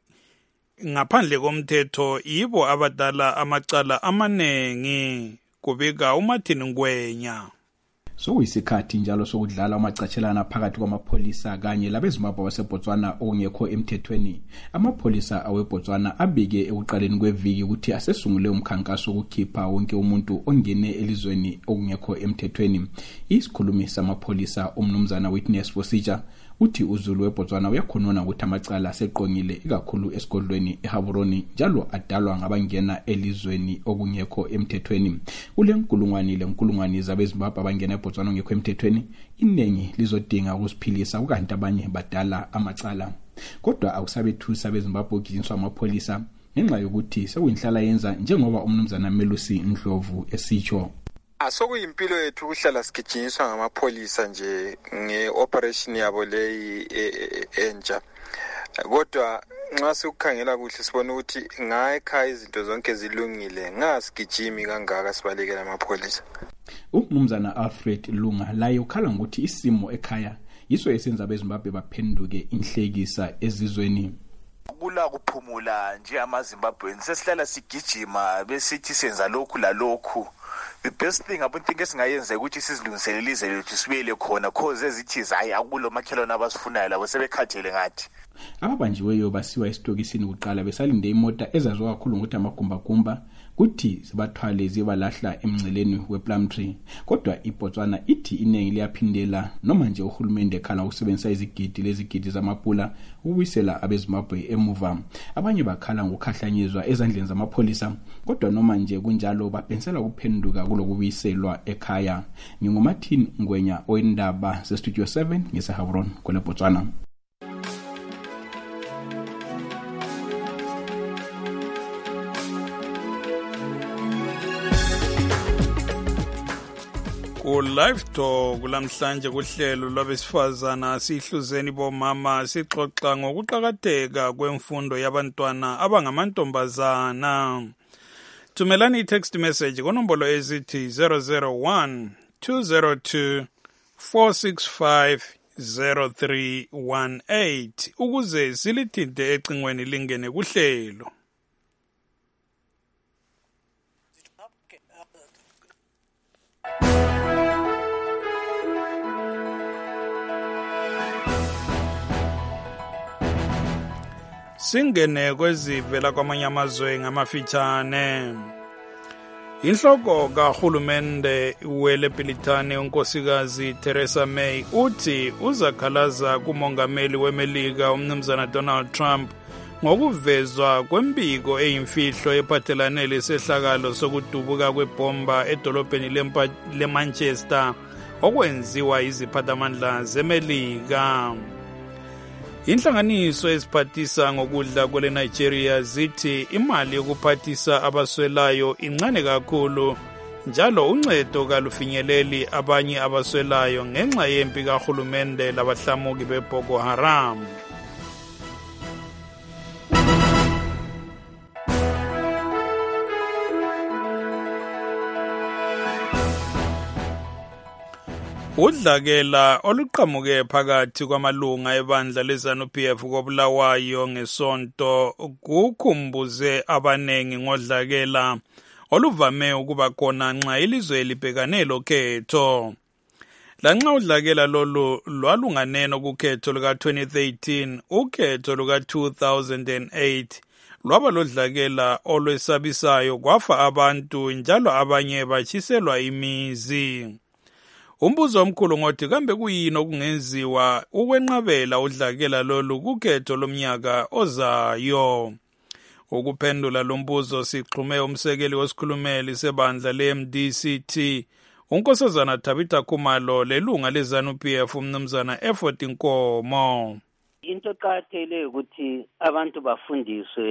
ngaphandle komthetho yibo abadala amacala amanengi, kubika uMartin Ngwenya. Sokuyisikhathi njalo sokudlala amacatshelana phakathi kwamapholisa kanye labezimbabwe baseBotswana okungekho emthethweni. Amapholisa aweBotswana abike ekuqaleni kweviki ukuthi asesungule umkhankaso wokukhipha wonke umuntu ongene elizweni okungekho emthethweni. Isikhulumi samapholisa umnumzana Witness Fosija uthi uZulu weBotswana uyakhonona ukuthi amacala aseqongile ikakhulu esigodlweni eHaburoni njalo adalwa ngabangena elizweni okungekho emthethweni. Kule nkulungwane lenkulungwane zabezimbabwe abangena eBotswana ngekho emthethweni, inengi lizodinga ukusiphilisa ukanti abanye badala amacala. Kodwa akusabethusa bezimbabwe ukugijinyiswa amapholisa ngenxa yokuthi sekuyinhlala yenza njengoba umnumzana Melusi Ndlovu esitsho. Asokuyimpilo yethu ukuhlala sigijinyiswa ngamapholisa nje ngeoperation yabo leyi entsha. Kodwa nxa sikukhangela kuhle sibona ukuthi ngayikhaya izinto zonke zilungile, ngasigijimi kangaka sibalekela amapholisa. Umnumzana Alfred Lunga laye ukhala ngokuthi isimo ekhaya yiso esenza bezimbabwe baphenduke inhlekisa ezizweni. Kula kuphumula nje amaZimbabweni sesihlala sigijima besithi senza lokhu lalokhu. The best thing abantu think esingayenza ukuthi sizilungiselele izwe lethu sibuyele khona cause ezithi hayi akulo makhelwana abasifunayo labo sebekhathele ngathi. Ababanjiweyo basiwa esitokisini kuqala besalinde imota ezaziwa kakhulu ngokuthi amagumbagumba kuthi sibathwale zibalahla emngceleni wePlumtree. Kodwa iBotswana ithi inengi liyaphindela noma nje uhulumende ekhala ukusebenzisa izigidi lezigidi zamapula ukubuyisela abezimbabwe emuva. Abanye bakhala ngokukhahlanyezwa ezandleni zamapholisa, kodwa noma nje kunjalo bapensela ukuphenduka kulokubuyiselwa ekhaya. NginguMartin Ngwenya oyindaba zeStudio seven ngeseHaburoni kule Botswana. Ku live talk kulamhlanje kuhlelo lwabesifazana sihluzeni bomama sixoxa ngokuqhakatheka kwemfundo yabantwana abangamantombazana. Thumelani i-text message konombolo ezithi zero zero one two zero two four six five zero three one eight ukuze silithinte ecingweni lingene kuhlelo. Singene kwezivela kwamanye amazwe ngamafitshane. Inhloko kahulumende weLebhilitane unkosikazi Theresa May uthi uzakhalaza kumongameli weMelika umnumzana Donald Trump ngokuvezwa kwembiko eyimfihlo ephathelane lesehlakalo sokudubuka kwebomba edolobheni leManchester okwenziwa iziphathamandla zeMelika. Inhlanganiso eziphathisa ngokudla kwele Nigeria zithi imali yokuphathisa abaswelayo incane kakhulu njalo uncedo kalufinyeleli abanye abaswelayo ngenxa yempi kahulumende labahlamuki beBoko Haram. Udlakela oluqhamuke phakathi kwamalunga ebandla leZANU-P F koBulawayo ngesonto kukhumbuze abanengi ngodlakela oluvame ukuba khona nxa ilizwe libhekane lokhetho. Lanxa udlakela lolu lwalunganeno kukhetho luka twenty thirteen, ukhetho luka two thousand eight lwaba lodlakela olwesabisayo kwafa abantu njalo abanye batshiselwa imizi. Umbuzo omkhulu ngothi kambe kuyini okungenziwa ukwenqabela udlakela lolu kukhetho lomnyaka ozayo. Ukuphendula lo mbuzo sixhume umsekeli wesikhulumeli sebandla le-M D C T unkosazana Tabitha Khumalo lelunga leZANU-P F umnumzana Effort Nkomo. Into eqakathekile ukuthi abantu bafundiswe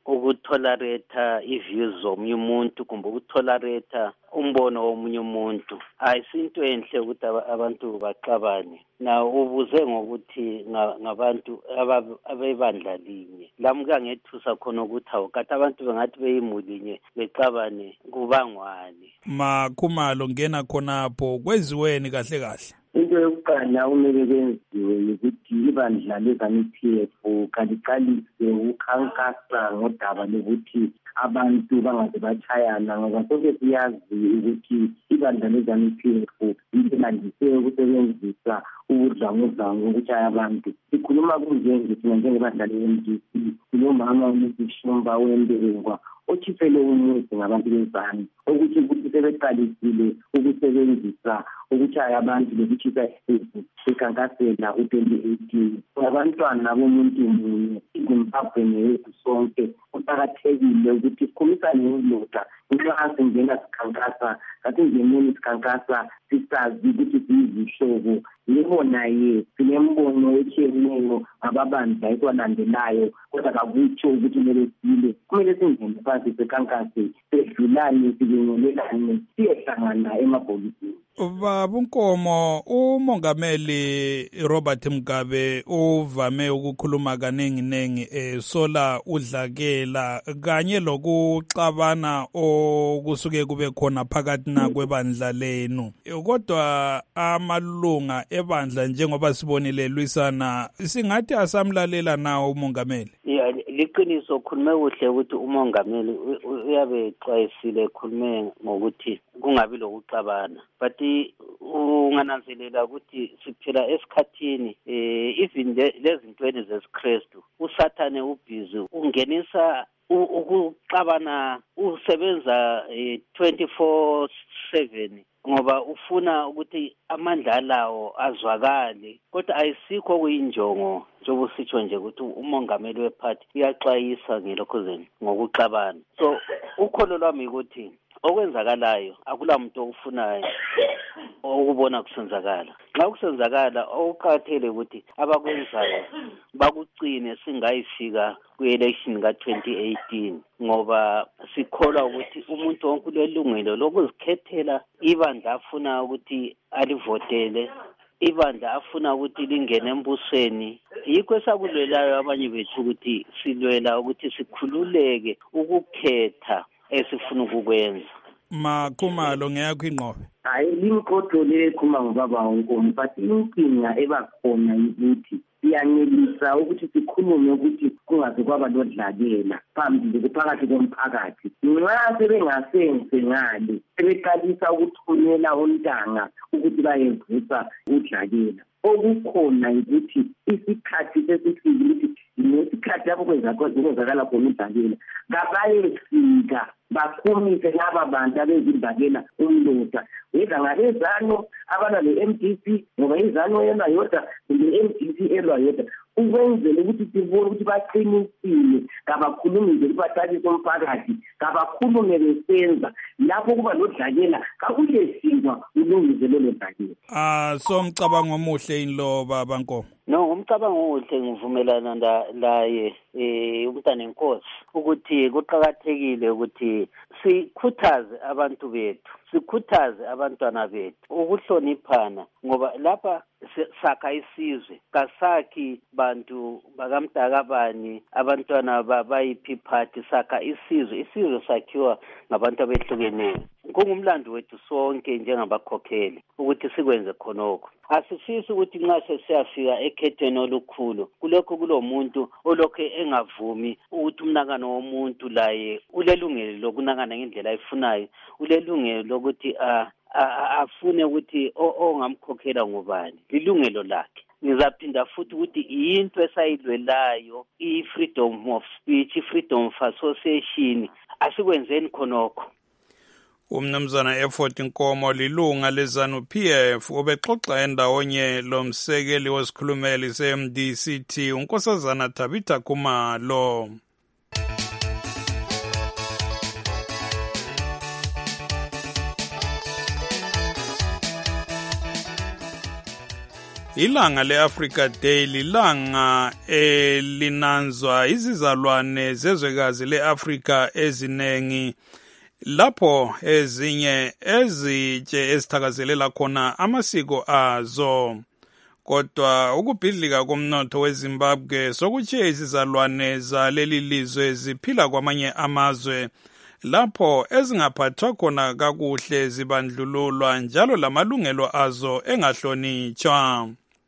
ukutholerata iviews zomunye umuntu kumbe ukutholerata umbono womunye umuntu ayisinto enhle ukuthi abantu baxabane. Na ubuze ngokuthi ngabantu abebandla linye lamuka ngethusa khona ukuthi awukati abantu bengathi beyimulinye bexabane kubangwani. Makhumalo ngena khonapho kweziweni kahle kahle. Into yokuqala umele kwenziwe ukuthi ibandla lezanu-P F kaliqalise ukukhankasa ngodaba lokuthi abantu bangaze bachayana ngoba sonke siyazi ukuthi ibandla lezanu-P F lilandise ukusebenzisa ubudlangudlangu ukuchaya abantu. Sikhuluma kunje thina njengebandla le-M D C sinomama uMsishumba wembengwa okhiphelwe umuzi ngabantu bezanu ukuthi ukuthi sebeqalisile ukusebenzisa ukuchaya abantu lokuchisa isizwe ekhankasela u-twenty eighteen. Abantwana bomuntu munye iZimbabwe neyethu sonke kuqakathekile ukuthi sikhumisane ngendoda nxa singena sikhankasa kathi ngemini sikhankasa sisazi ukuthi siyizihlobo yebo naye sinembono etshiyeneyo ngababandla ekwalandelayo kodwa kakutsho ukuthi kumele sile kumele singene phansi sekhankase sedlulane sibingelelane siyehlangana emabhokisini. Babunkomo, umongameli Robert Mugabe uvame ukukhuluma kaningi nengi esola udlakela kanye lokuxabana okusuke kube khona phakathi na kwebandla lenu. Kodwa amalunga ebandla njengoba sibonile Lwisana singathi asamlalela nawo umongameli. Yeah, liqiniso khulume kuhle ukuthi umongameli uyabe exwayisile khulume ngokuthi kungabi lokuxabana. But ungananzelela ukuthi siphila esikhathini eh even lezintweni zesikrestu usathane ubhizi ungenisa ukuxabana usebenza twenty-four seven ngoba ufuna ukuthi amandla lawo azwakale kodwa ayisikho kuyinjongo njengoba sitsho nje ukuthi umongameli wephathi uyaxwayisa ngelokhuzeni ngokuxabana. So ukholo lwami ukuthi okwenzakalayo akula muntu okufunayo ukubona kusenzakala. Xa kusenzakala okuqakathele ukuthi abakwenzayo bakucine singayifika ku-election ka-twenty eighteen ngoba sikholwa ukuthi umuntu wonke ulelungelo lokuzikhethela ibandla afuna ukuthi alivotele, ibandla afuna ukuthi lingene embusweni. Yikho esakulwelayo abanye bethu ukuthi silwela ukuthi sikhululeke ukukhetha esifuna ukukwenza. Makhumalo ngeyakho ingqobe. Hayi limqodo lekhuma ngobaba wonke but inkinga ebakhona ukuthi siyanelisa ukuthi sikhulume ukuthi kungaze kwaba lodlakela phambili phakathi komphakathi. Nxa sebengasenze ngale sebeqalisa ukuthunyela untanga ukuthi bayevusa udlakela. Okukhona ukuthi isikhathi sesifikile ukuthi nesikhathi lapho kwenzakala khona udlakela kabayefika bakhumise laba bantu abezindakela umlota weza ngabezano abana le-M D C ngoba izano yena yodwa le-M D C elwa yodwa ukwenzela ukuthi sibone ukuthi baqinisile kabakhulumi nje kubathathiswe umphakathi kabakhulume besenza lapho kuba lodlakela kakuyefika ulungise lelo dlakela. Ah so mcabango omuhle inlo baba Nkomo. No, umcabango omuhle ngivumelana laye eh umntana enkosi ukuthi kuqhakathekile ukuthi sikhuthaze abantu bethu, sikhuthaze abantwana bethu ukuhloniphana ngoba lapha sakha isizwe kasakhi bantu bakamdakabani abantwana babayiphi party sakha isizwe isizwe sakhiwa ngabantu abehlukeneyo. Kungumlando wethu sonke njengabakhokheli ukuthi sikwenze khonokho. Asifisi ukuthi nxa sesiyafika ekhethweni olukhulu kulokho kulomuntu olokho engavumi ukuthi umnakano womuntu laye ulelungelo lokunakana ngendlela ayifunayo, ulelungelo lokuthi afune ukuthi ongamkhokhela ngubani, lilungelo lakhe. Ngizaphinda futhi ukuthi into esayilwelayo i-freedom of speech, i-freedom of association, asikwenzeni khonokho. Umnumzana Effort Nkomo lilunga lezanu-P F ubexoxa endawonye lomsekeli wesikhulumeli se-M D C T unkosazana Tabitha Khumalo. Ilanga le-Africa Day lilanga elinanzwa izizalwane zezwekazi le-Afrika ezinengi lapho ezinye ezitshe ezithakazelela khona amasiko azo. Kodwa ukubhidlika komnotho weZimbabwe sokutshiye izizalwane zaleli lizwe ziphila kwamanye amazwe lapho ezingaphathwa khona kakuhle zibandlululwa njalo lamalungelo azo engahlonitshwa.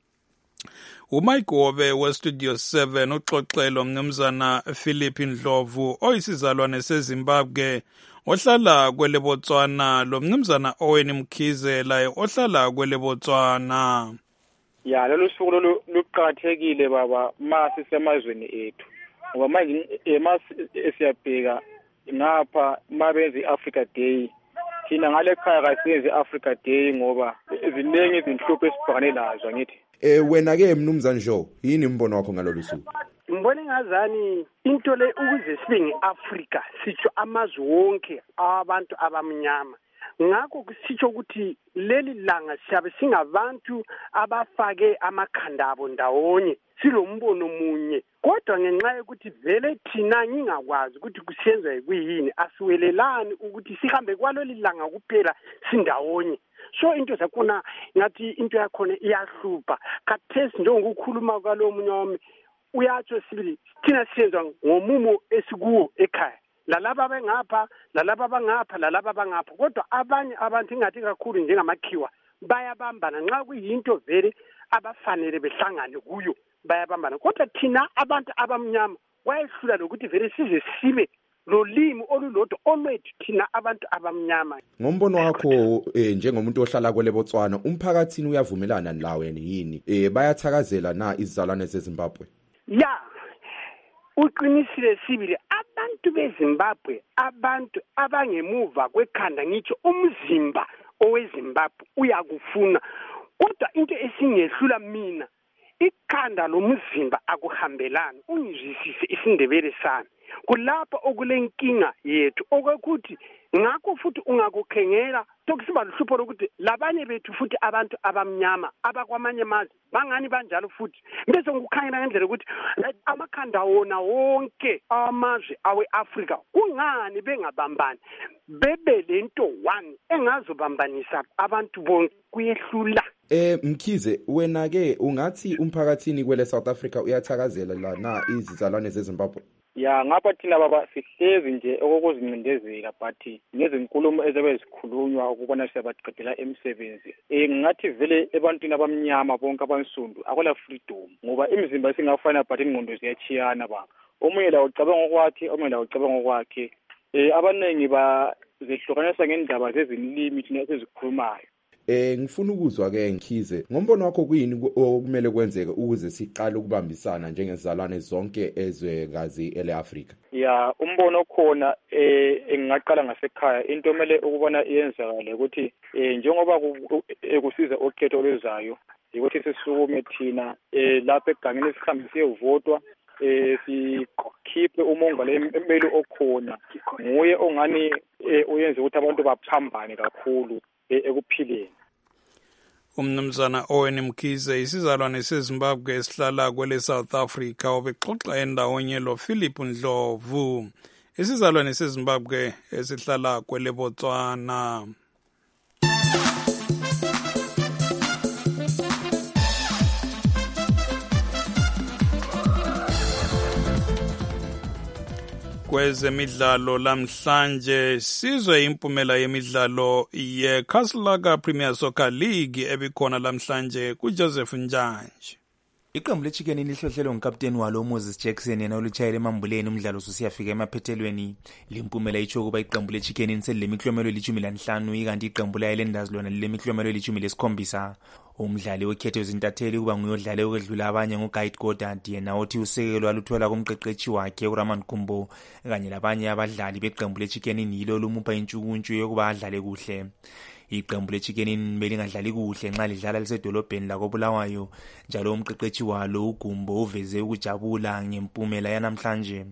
uMayigobe weStudio seven uxoxelo mnumzana Philip Ndlovu oyisizalwane seZimbabwe ohlala kwele Botswana lo mnumzana Owen Mkhize laye ohlala kwele Botswana. Ya lolu suku lolu luqhakathekile baba masi semazweni ethu ngoba manje emasi esiyabheka ngapha mabenzi iAfrica Day thina ngale khaya kasiyenzi iAfrica Day ngoba eziningi izinhlupho esibhekane nazo ngithi. Eh wena ke mnumzane Jo yini imbono wakho ngalolu suku? Ngibona ngazani into le ukuze sibe ngeAfrica sitsho amazwe wonke abantu abamnyama ngakho kusitsho ukuthi leli langa siyabe singabantu abafake amakhanda abo ndawonye silombono munye kodwa ngenxa yokuthi vele thina ngingakwazi ukuthi kusenza kuyini asiwelelani ukuthi sihambe kwaleli langa kuphela sindawonye. So into zakhona ngathi into yakhona iyahlupha kathesi njengokukhuluma kwalo munye wami uyatsho sibili thina siyenza ngomumo esikuwo ekhaya lalaba bengapha lalaba bangapha lalaba bangapha kodwa abanye abantu ingathi kakhulu njengamakhiwa bayabambana nxa kuyinto vele abafanele behlangane kuyo bayabambana kodwa thina abantu abamnyama wayehlula lokuthi vele size sibe lolimi olulodwa olwethu thina abantu abamnyama. Ngombono wakho eh njengomuntu ohlala kwele Botswana umphakathini uyavumelana nawe yini eh bayathakazela na izizalwane zeZimbabwe? Ya uqinisile sibili abantu beZimbabwe abantu abangemuva kwekhanda ngitsho umzimba oweZimbabwe uyakufuna kodwa into esingehlula mina ikhanda lomzimba akuhambelani ungizwisise isindebele sami kulapha okulenkinga yethu okwekuthi ngakho futhi ungakukhengela sokusiba luhlupho lokuthi labanye bethu futhi abantu abamnyama abakwamanye amazwe bangani banjalo futhi bese ngikukhangela ngendlela ukuthi amakhanda wona wonke amazwe aweAfrica kungani bengabambani bebe lento one engazobambanisa abantu bonke kuyehlula. Eh Mkhize wena ke ungathi umphakathini kwele South Africa uyathakazela la na izizalwane zeZimbabwe? Ya ngapha thina baba sihlezi nje okukuzincindezela but ngezinkulumo ezabe zikhulunywa ukubona siyabaqedela emsebenzi eh ngathi vele ebantwini abamnyama bonke abansundu akwala freedom ngoba imizimba singafana but ingqondo ziyachiyana baba omunye la ucabanga okwakhe omunye la ucabanga okwakhe eh abanengi ba zihlukanisa ngendaba zezinlimi thina esizikhulumayo. Eh ngifuna ukuzwa ke Nkhize ngombono wakho kuyini okumele kwenzeke ukuze siqale ukubambisana njengezizalwane zonke ezwekazi eleAfrica? Ya umbono khona eh engaqala ngasekhaya into emele ukubona iyenzakale ukuthi eh njengoba ekusiza okhetho olwezayo ukuthi sisukume thina eh lapha egangeni sihambe siyevotwa eh sikhiphe umongameli emeli okhona nguye ongani uyenza ukuthi abantu baphambane kakhulu ekuphileni. Umnumzana Owen Mkhize isizalwane seZimbabwe esihlala kwele South Africa obexoxa endawonye lo Philip Ndlovu isizalwane seZimbabwe esihlala kwele Botswana. Kwezemidlalo lamhlanje sizwe impumela yemidlalo yeCastlelaga Premier Soccer League ebikhona lamhlanje kuJoseph Njanje. Iqembu leChicken lihlohlelwe ngukapteni walo Moses Jackson yena olutshayela emambuleni umdlalo usiyafika emaphethelweni. Limpumela itsho kuba iqembu leChicken selilemiklomelo elishumi lanhlanu ikanti iqembu layelendazi lona lilemiklomelo elishumi lesikhombisa. Umdlali wekhetho izintatheli kuba nguyodlale okwedlula abanye nguGuide Goddard yena othi usekelo aluthola kumqeqeshi wakhe uRaman Kumbo kanye labanye abadlali beqembu leChicken yilo lumupha intshukuntshu yokuba adlale kuhle. Iqembu leChicken belingadlali kuhle nxa lidlala lisedolobheni lakoBulawayo njalo umqeqeshi walo uGumbo uveze ukujabula ngempumela yanamhlanje.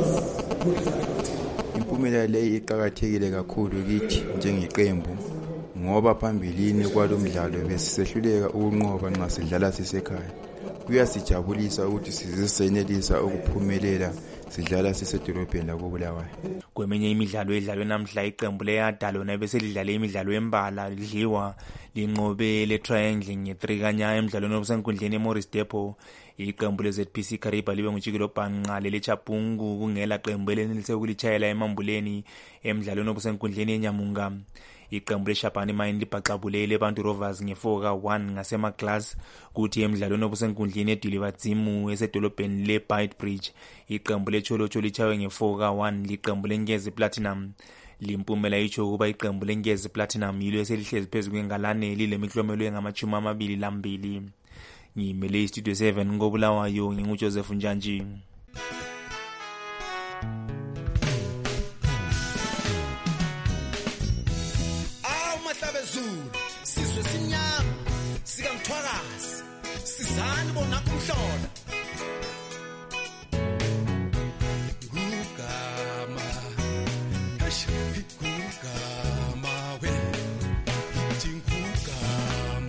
Impumela le iqhakathekile kakhulu kithi njengeqembu ngoba phambilini kwalomdlalo besisehluleka ukunqoba nxa sidlala sisekhaya. Kuyasijabulisa ukuthi sizisenelisa ukuphumelela sidlala sisedolobheni lakoBulawayo. Kweminye imidlalo edlalwe namhla iqembu leYadalona beselidlale imidlalo embala lidliwa linqobe le triangle nge three kanya emidlalweni obusenkundleni eMorris Depot. Iqembu le Z P C Kariba libe nguJikilo Bhanqa leChapungu kungela qembu elenelise ukulitshayela emambuleni emidlalweni obusenkundleni eNyamunga. Iqembu leShabani Mine libhaxabulele Bantu Rovers nge-four ka one ngasemaglass kuthi emidlalweni obusenkundleni eDilibadzimu esedolobheni leBeitbridge iqembu leCholocho lichawe nge-four ka one liqembu leNkezi Platinum. Limpumela itsho ukuba iqembu leNkezi Platinum yilo eselihlezi phezu kwengalane lilemiklomelo engamachumi amabili lambili. Ngimele istudio seven ngoBulawayo nginguJoseph Njanji. Sizwe sinyama sikamthwakazi sizani bona kumhlola ngugama eish ngugama we ngugama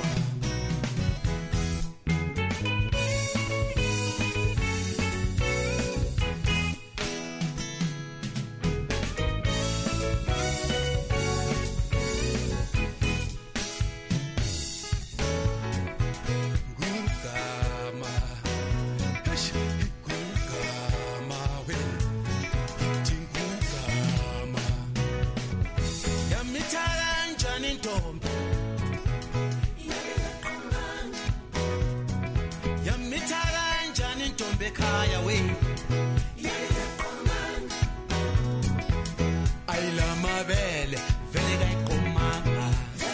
Kaya we ayila mabele vele kayiqomanga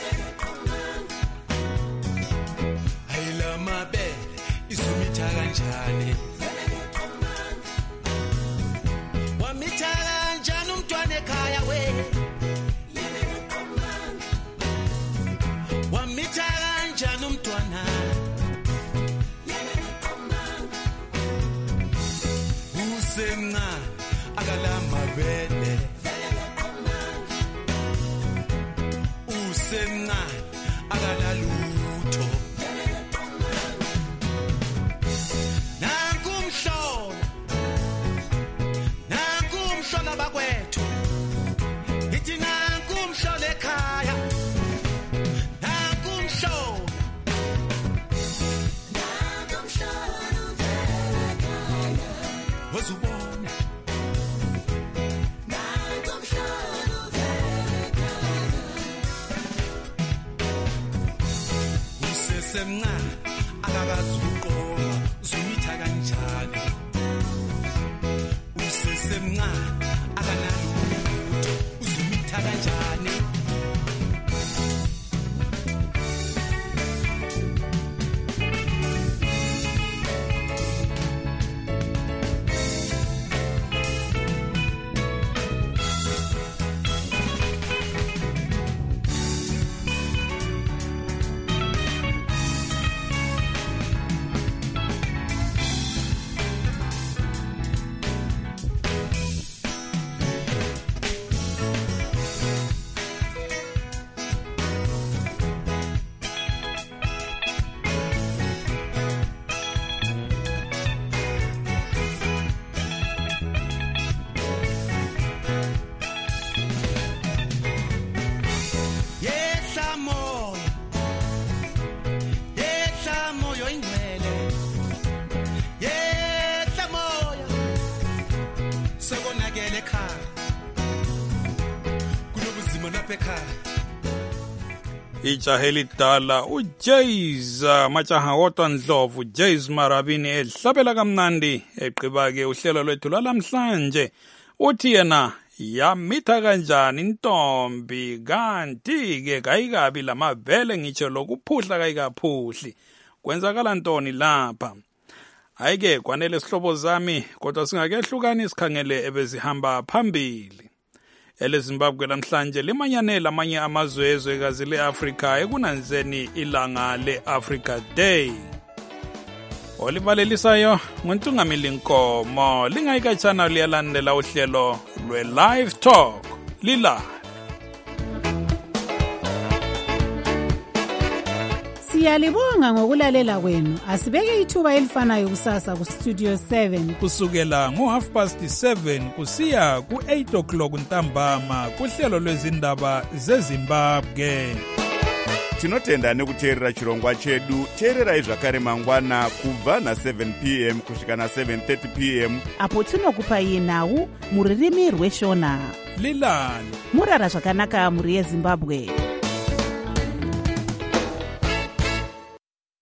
ayila mabele izomitha kanjani wamitha kanjani umntwana ekhaya we wamitha kanjani umntwana semna akala mabele usemna akala lutho nakumhlola nakumhlola bakwethu ithi nakumhlola ekhaya nakumhlola wazubona usesemncane akakazi ukuqoma uzomitha kanjani usesemncane akanalutho uzomitha kanjani ijahe lidala uJays majaha wodwa Ndlovu Jays Marabini edlabela kamnandi eqhiba-ke uhlelo lwethu lwalamhlanje uthi yena yamitha kanjani intombi kanti-ke kayikabi lamavele ngitsho lokuphuhla kayikaphuhli kwenzakala ntoni lapha hayi-ke kwanele sihlobo zami kodwa singakehlukani sikhangele ebezihamba phambili eleZimbabwe namhlanje limanyanele amanye amazwe ezwekazi le-Afrika ekunanzeni ilanga le-Africa Day. Olivalelisayo nguntungamili Nkomo lingayikatshana liyalandela uhlelo lwe-Live Talk lila Siyalibonga ngokulalela kwenu. Asibeke ithuba elifanayo kusasa ku Studio seven kusukela ngo half past seven kusiya ku eight o'clock ntambama kuhlelo lwezindaba zeZimbabwe. Tinotenda nekuteerera chirongwa chedu. Teererai zvakare mangwana kubva na seven p m kusvika na seven thirty p m apo tinokupai nhau muririmi rweshona. Lilani murara zvakanaka muri yeZimbabwe.